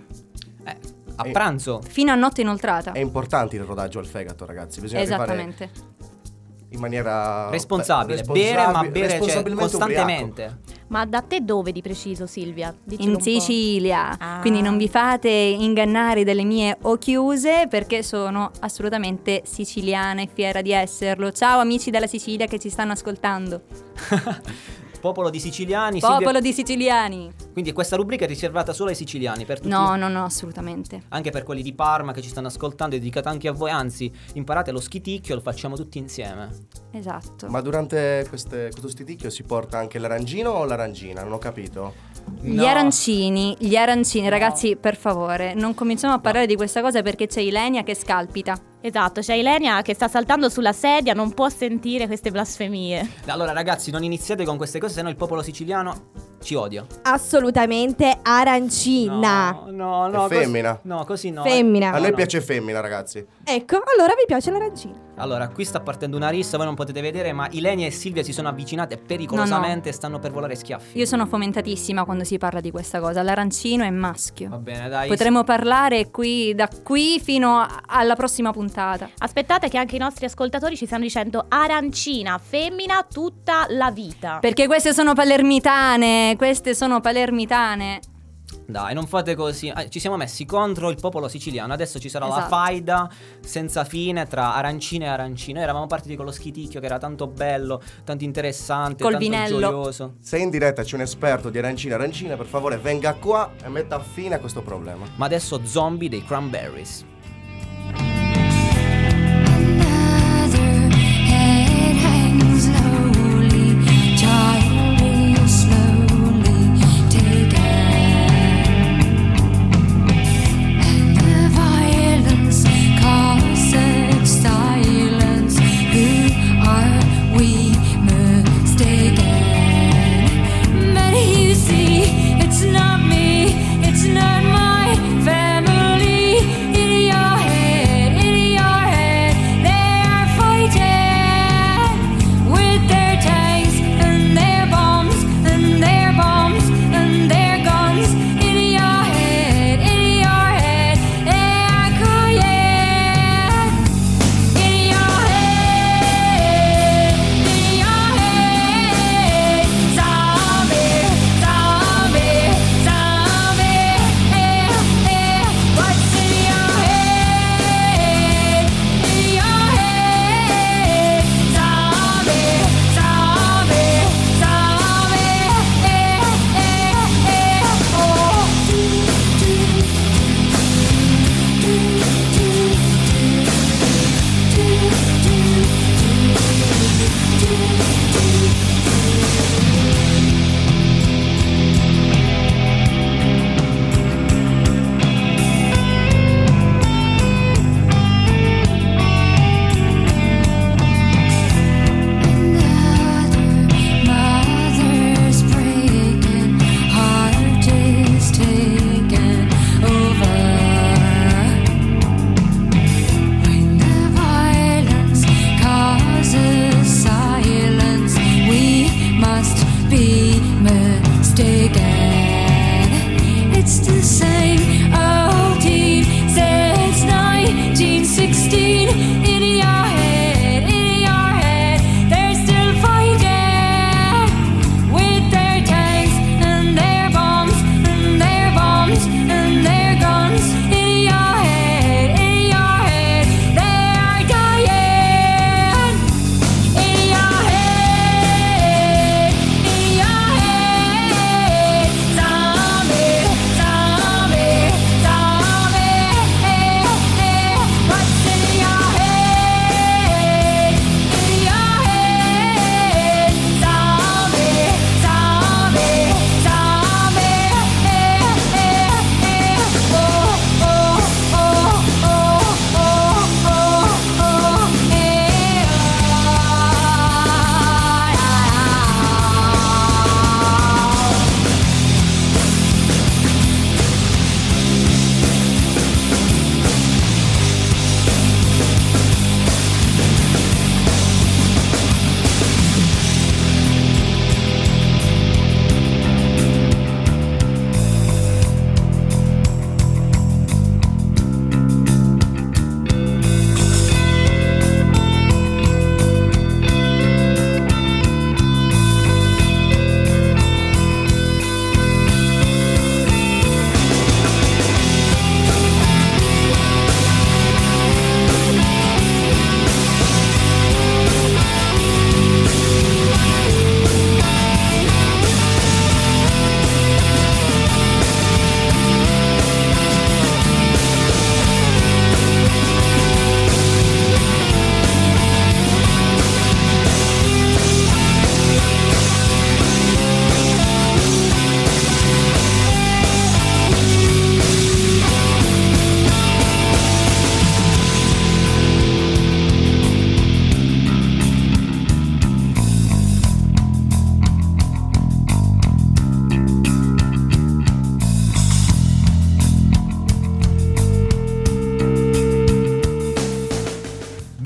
A pranzo. fino a notte inoltrata. È importante il rodaggio al fegato, ragazzi. Bisogna fare Esattamente. in maniera Responsabile, responsabile, bere ma bere, cioè, responsabilmente costantemente. Ma da te dove di preciso, Silvia? Dicelo In un po'. Sicilia, Ah. quindi non vi fate ingannare dalle mie occhiuse perché sono assolutamente siciliana e fiera di esserlo. Ciao amici della Sicilia che ci stanno ascoltando. Popolo di siciliani. Popolo Silvia- di siciliani. Quindi questa rubrica è riservata solo ai siciliani, per tutti. No, no, no, assolutamente. Anche per quelli di Parma che ci stanno ascoltando, è dedicata anche a voi. Anzi, imparate lo schiticchio, lo facciamo tutti insieme. Esatto. Ma durante queste- questo stiticchio si porta anche l'arancino o l'arancina? Non ho capito. Gli arancini, gli arancini, ragazzi, per favore, non cominciamo a parlare di questa cosa perché c'è Ilenia che scalpita. Esatto, c'è Ilenia che sta saltando sulla sedia, non può sentire queste blasfemie. Allora ragazzi, non iniziate con queste cose, sennò il popolo siciliano ci odia. Assolutamente arancina. No, no, È femmina. Così, no, così no. Femmina. A noi no. piace femmina, ragazzi. Ecco, allora vi piace l'arancina. Allora, qui sta partendo una rissa, voi non potete vedere, ma Ilenia e Silvia si sono avvicinate pericolosamente e stanno per volare schiaffi. Io sono fomentatissima quando si parla di questa cosa. L'arancino è maschio. Va bene, dai. Potremmo parlare qui da qui fino a- alla prossima puntata. Aspettate che anche i nostri ascoltatori ci stanno dicendo arancina, femmina tutta la vita. Perché queste sono palermitane, queste sono palermitane. Dai, non fate così. Ah, ci siamo messi contro il popolo siciliano. Adesso ci sarà la Esatto. faida senza fine tra arancine e arancine. Noi eravamo partiti con lo schiticchio che era tanto bello, tanto interessante, Col tanto vinello. gioioso. Se in diretta c'è un esperto di arancine arancine, per favore venga qua e metta fine a questo problema. Ma adesso Zombie dei Cranberries. Head hangs lowly, child is slowly taken, and the violence causes silence. Who are we mistaken? But you see, it's not me, it's not my family.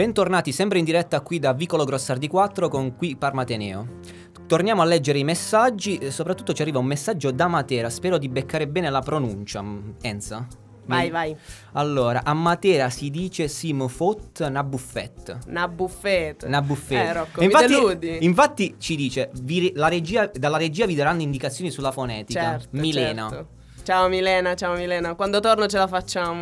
Bentornati sempre in diretta qui da Vicolo Grossardi quattro con qui Parma Ateneo. Torniamo a leggere i messaggi, e soprattutto ci arriva un messaggio da Matera, spero di beccare bene la pronuncia. Enza? Vai, vai. Allora, a Matera si dice sim fot na buffet. Una buffet. Una buffet. Eh, Rocco, E infatti, mi deludi. infatti ci dice, vi- la regia, dalla regia vi daranno indicazioni sulla fonetica. Certo, Milena. certo. Ciao Milena, ciao Milena. Quando torno ce la facciamo.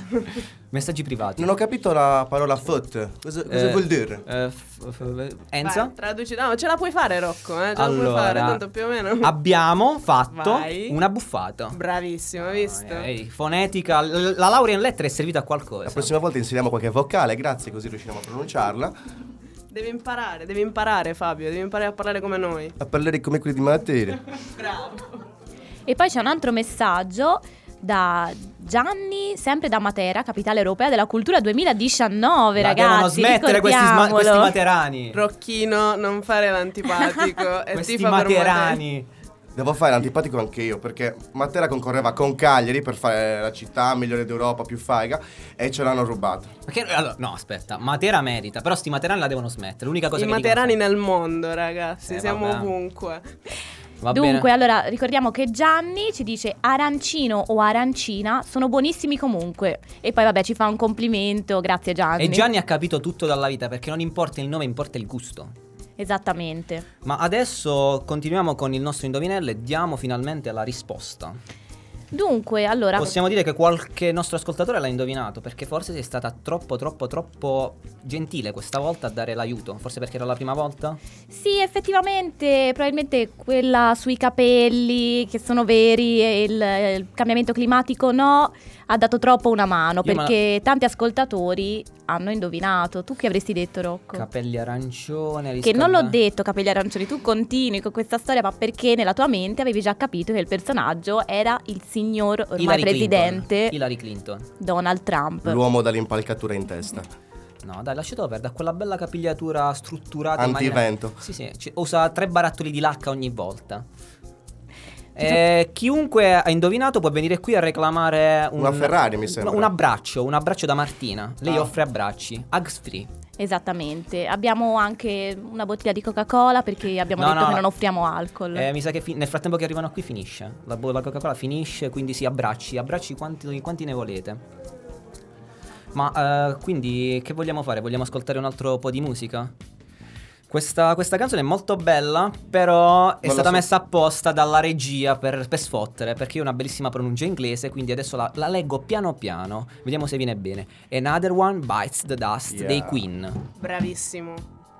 Messaggi privati. Non ho capito la parola foot. Cosa, cosa Eh, vuol dire? eh, f- f- Enza? Vai, traduci. No, ce la puoi fare Rocco, eh? Ce la Allora, puoi fare, tanto più o meno. Abbiamo fatto Vai. una buffata. Bravissimo, hai visto? Ehi, fonetica, l- la laurea in lettere è servita a qualcosa. La prossima volta inseriamo qualche vocale, grazie, così riusciamo a pronunciarla. Devi imparare, devi imparare Fabio, devi imparare a parlare come noi. A parlare come quelli di Matera. Bravo. E poi c'è un altro messaggio da Gianni, sempre da Matera, capitale europea della cultura duemiladiciannove, La ragazzi. devono smettere questi, sma- ricordiamolo. questi materani. Rocchino, non fare l'antipatico. e Questi tifa per materani. Devo fare l'antipatico anche io, perché Matera concorreva con Cagliari per fare la città migliore d'Europa, più faiga, e ce l'hanno rubato. Perché, allora, no, aspetta, Matera merita, però sti materani la devono smettere. L'unica cosa I che materani nel mondo, ragazzi, Eh, siamo vabbè. ovunque. Va Dunque, bene. allora, ricordiamo che Gianni ci dice arancino o arancina sono buonissimi comunque. E poi vabbè, ci fa un complimento, grazie Gianni. E Gianni ha capito tutto dalla vita, perché non importa il nome, importa il gusto. Esattamente. Ma adesso continuiamo con il nostro indovinello e diamo finalmente la risposta. Dunque, allora, Possiamo dire che qualche nostro ascoltatore l'ha indovinato, perché forse sei stata troppo troppo troppo gentile questa volta a dare l'aiuto. Forse perché era la prima volta? sì, effettivamente, probabilmente quella sui capelli che sono veri e il, il cambiamento climatico no, ha dato troppo una mano, Io ma- perché tanti ascoltatori hanno indovinato. Tu che avresti detto, Rocco? Capelli arancione, Che non l'ho riscalda- detto, capelli arancioni, tu continui con questa storia, ma perché nella tua mente avevi già capito che il personaggio era il signor ormai Hillary presidente Clinton. Hillary Clinton. Donald Trump. L'uomo dall'impalcatura in testa. No, dai, lasciatelo perdere, ha quella bella capigliatura strutturata in maniera- Antivento. Sì, sì, ci- usa tre barattoli di lacca ogni volta. Eh, chiunque ha indovinato può venire qui a reclamare un, Una Ferrari, mi sembra. un abbraccio, un abbraccio da Martina. Lei Ah. offre abbracci, hugs free. Esattamente. Abbiamo anche una bottiglia di Coca-Cola perché abbiamo No, detto no. che non offriamo alcol. Eh, mi sa che fi- nel frattempo che arrivano qui finisce. La bolla Coca-Cola finisce, quindi sì, abbracci, abbracci quanti, quanti ne volete. Ma eh, quindi che vogliamo fare? Vogliamo ascoltare un altro po' di musica? Questa, questa canzone è molto bella, però è Non la stata so. messa apposta dalla regia per, per sfottere, perché io ho una bellissima pronuncia inglese, quindi adesso la, la leggo piano piano, vediamo se viene bene. Another One Bites the Dust Yeah. dei Queen. Bravissimo.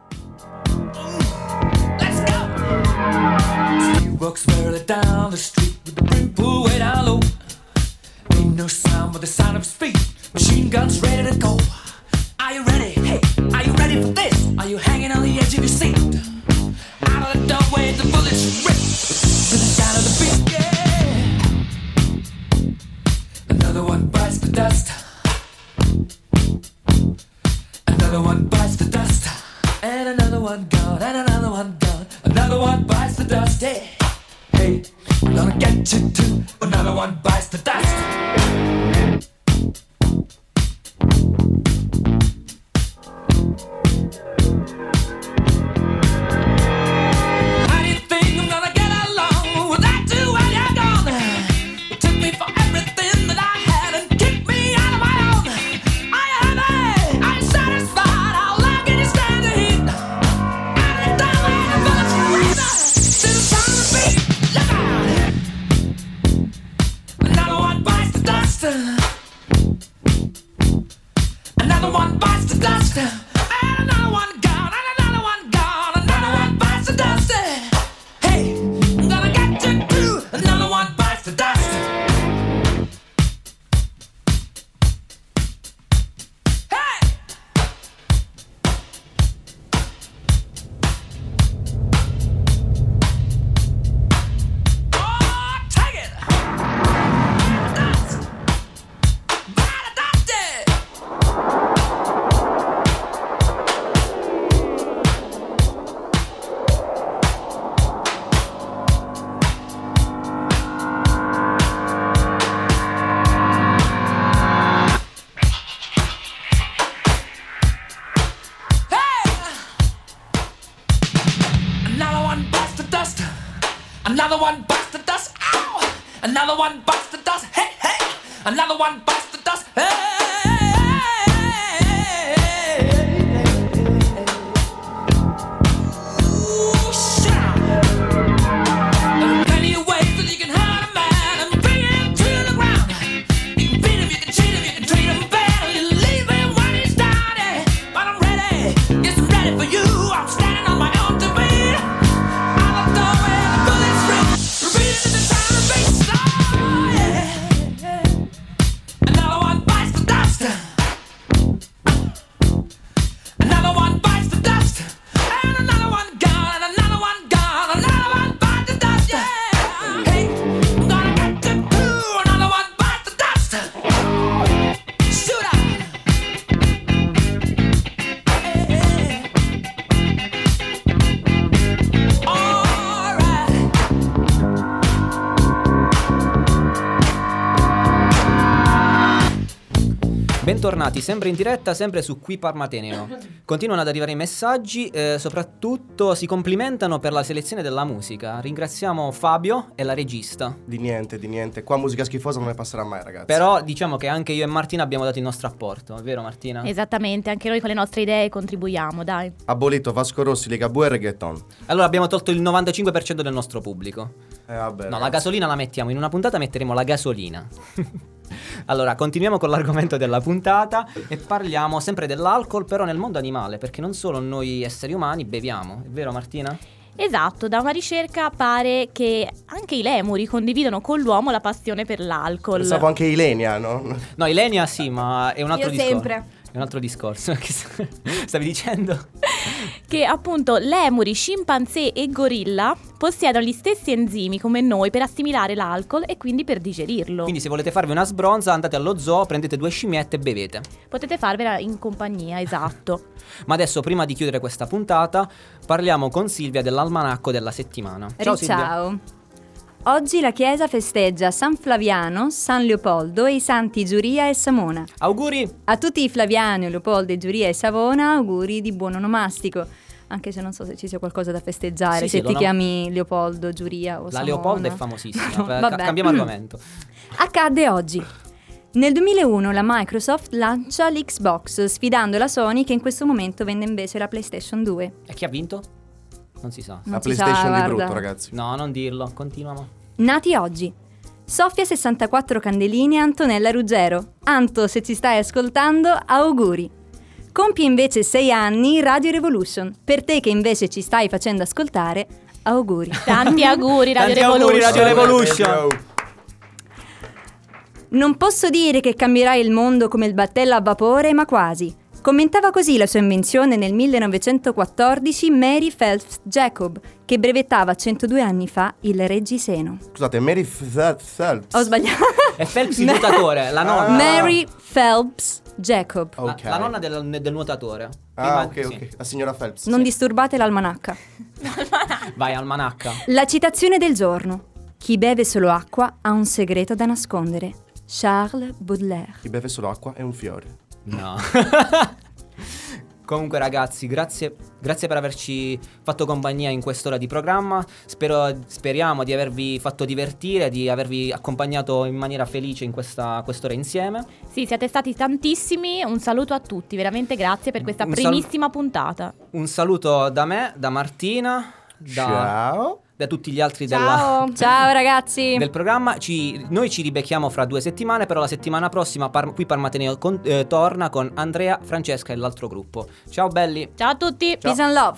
He walks merrily down the street with the brim pulled way down low. Ain't no sound but the sound of his feet. Machine guns ready to go. Are you ready? Hey, are you ready for this? Are you hanging on the edge of your seat? Out of the doorway, the bullets rip to the sound of the beat. Yeah. Another one bites the dust. Another one bites the dust. And another one gone. And another one gone. Another one bites the dust. Hey, hey, I'm gonna get you too. Another one bites the dust. How do you think I'm gonna get along without you while you're gone? You took me for everything that I had and kicked me out of my own. Are you happy? Are you satisfied? How long can you stand the heat? Out of the doorway, the bullets rip to the sound of the beat. Look out! Another one bites the dust. Another one bites the dust. And another one gone. And another one gone. Another one bites the dust. Hey, I'm gonna get you too. Another one bites the dust. Hey! Oh, take it! Dust! Bite the dust! dust. Ow! Another one bites the dust. Hey, hey! Another one bites the dust. Hey! Bentornati, sempre in diretta, sempre su Qui Parma Ateneo. Continuano ad arrivare i messaggi, eh, soprattutto si complimentano per la selezione della musica. Ringraziamo Fabio e la regista. Di niente, di niente. Qua musica schifosa non ne passerà mai, ragazzi. Però diciamo che anche io e Martina abbiamo dato il nostro apporto, è vero Martina? Esattamente, anche noi con le nostre idee contribuiamo, dai. Abolito Vasco Rossi, Ligabue e reggaeton. Allora abbiamo tolto il novantacinque per cento del nostro pubblico. Eh vabbè. No, ragazzi. la gasolina la mettiamo, in una puntata metteremo la gasolina. Allora, continuiamo con l'argomento della puntata e parliamo sempre dell'alcol, però nel mondo animale, perché non solo noi esseri umani beviamo, è vero Martina? Esatto, da una ricerca pare che anche i lemuri condividono con l'uomo la passione per l'alcol. Pensavo anche Ilenia, no? No, Ilenia sì, ma è un altro Io discorso. sempre. È un altro discorso. Stavi dicendo? Che appunto lemuri, scimpanzé e gorilla possiedono gli stessi enzimi come noi per assimilare l'alcol e quindi per digerirlo. Quindi se volete farvi una sbronza andate allo zoo, prendete due scimmiette e bevete. Potete farvela in compagnia, esatto. Ma adesso, prima di chiudere questa puntata, parliamo con Silvia dell'almanacco della settimana. Ciao Silvia. Ciao. Oggi la Chiesa festeggia San Flaviano, San Leopoldo e i santi Giuria e Savona. Auguri! A tutti i Flaviano, Leopoldo e Giuria e Savona, auguri di buon onomastico. Anche se non so se ci sia qualcosa da festeggiare, Sì, se sì, ti lo- chiami Leopoldo, Giuria o La Savona. Leopoldo è famosissima. Ca- Vabbè. cambiamo argomento. Accadde oggi. Nel duemilauno la Microsoft lancia l'Xbox, sfidando la Sony che in questo momento vende invece la PlayStation due. E chi ha vinto? Non si sa. Non La si sa, PlayStation di guarda. brutto, ragazzi. No, non dirlo, continuiamo. Nati oggi. Sofia sessantaquattro Candeline e Antonella Ruggero. Anto, se ci stai ascoltando, auguri. Compie invece sei anni Radio Revolution. Per te che invece ci stai facendo ascoltare, auguri. Tanti auguri Radio Tanti Revolution. auguri Radio Revolution. Non posso dire che cambierai il mondo come il battello a vapore, ma quasi. Commentava così la sua invenzione nel millenovecentoquattordici Mary Phelps Jacob, che brevettava centodue anni fa il reggiseno. Scusate, Mary Phelps. Ho sbagliato. È Phelps il nuotatore, la nonna. Mary Phelps Jacob. La, Ok. la nonna del, del nuotatore. Ah, Prima- ok, sì. ok. La signora Phelps. Non disturbate l'almanacca. Vai, almanacca. La citazione del giorno. Chi beve solo acqua ha un segreto da nascondere. Charles Baudelaire. Chi beve solo acqua è un fiore. No. Comunque ragazzi, grazie, grazie per averci fatto compagnia in quest'ora di programma. Spero, speriamo di avervi fatto divertire, di avervi accompagnato in maniera felice in questa quest'ora insieme. Sì, siete stati tantissimi, un saluto a tutti, veramente grazie per questa Un sal- primissima puntata. Un saluto da me, da Martina, da, Ciao. da tutti gli altri Ciao. della, Ciao ragazzi. del programma. Ci- noi ci ribecchiamo fra due settimane, però la settimana prossima Par- qui Parma Ateneo con- eh, torna con Andrea, Francesca e l'altro gruppo. Ciao belli. Ciao a tutti. Peace and love.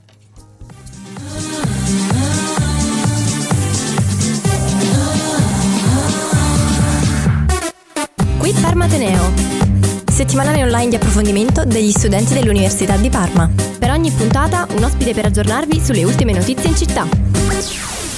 Qui Parma Ateneo, settimanale online di approfondimento degli studenti dell'Università di Parma. Per ogni puntata un ospite per aggiornarvi sulle ultime notizie in città.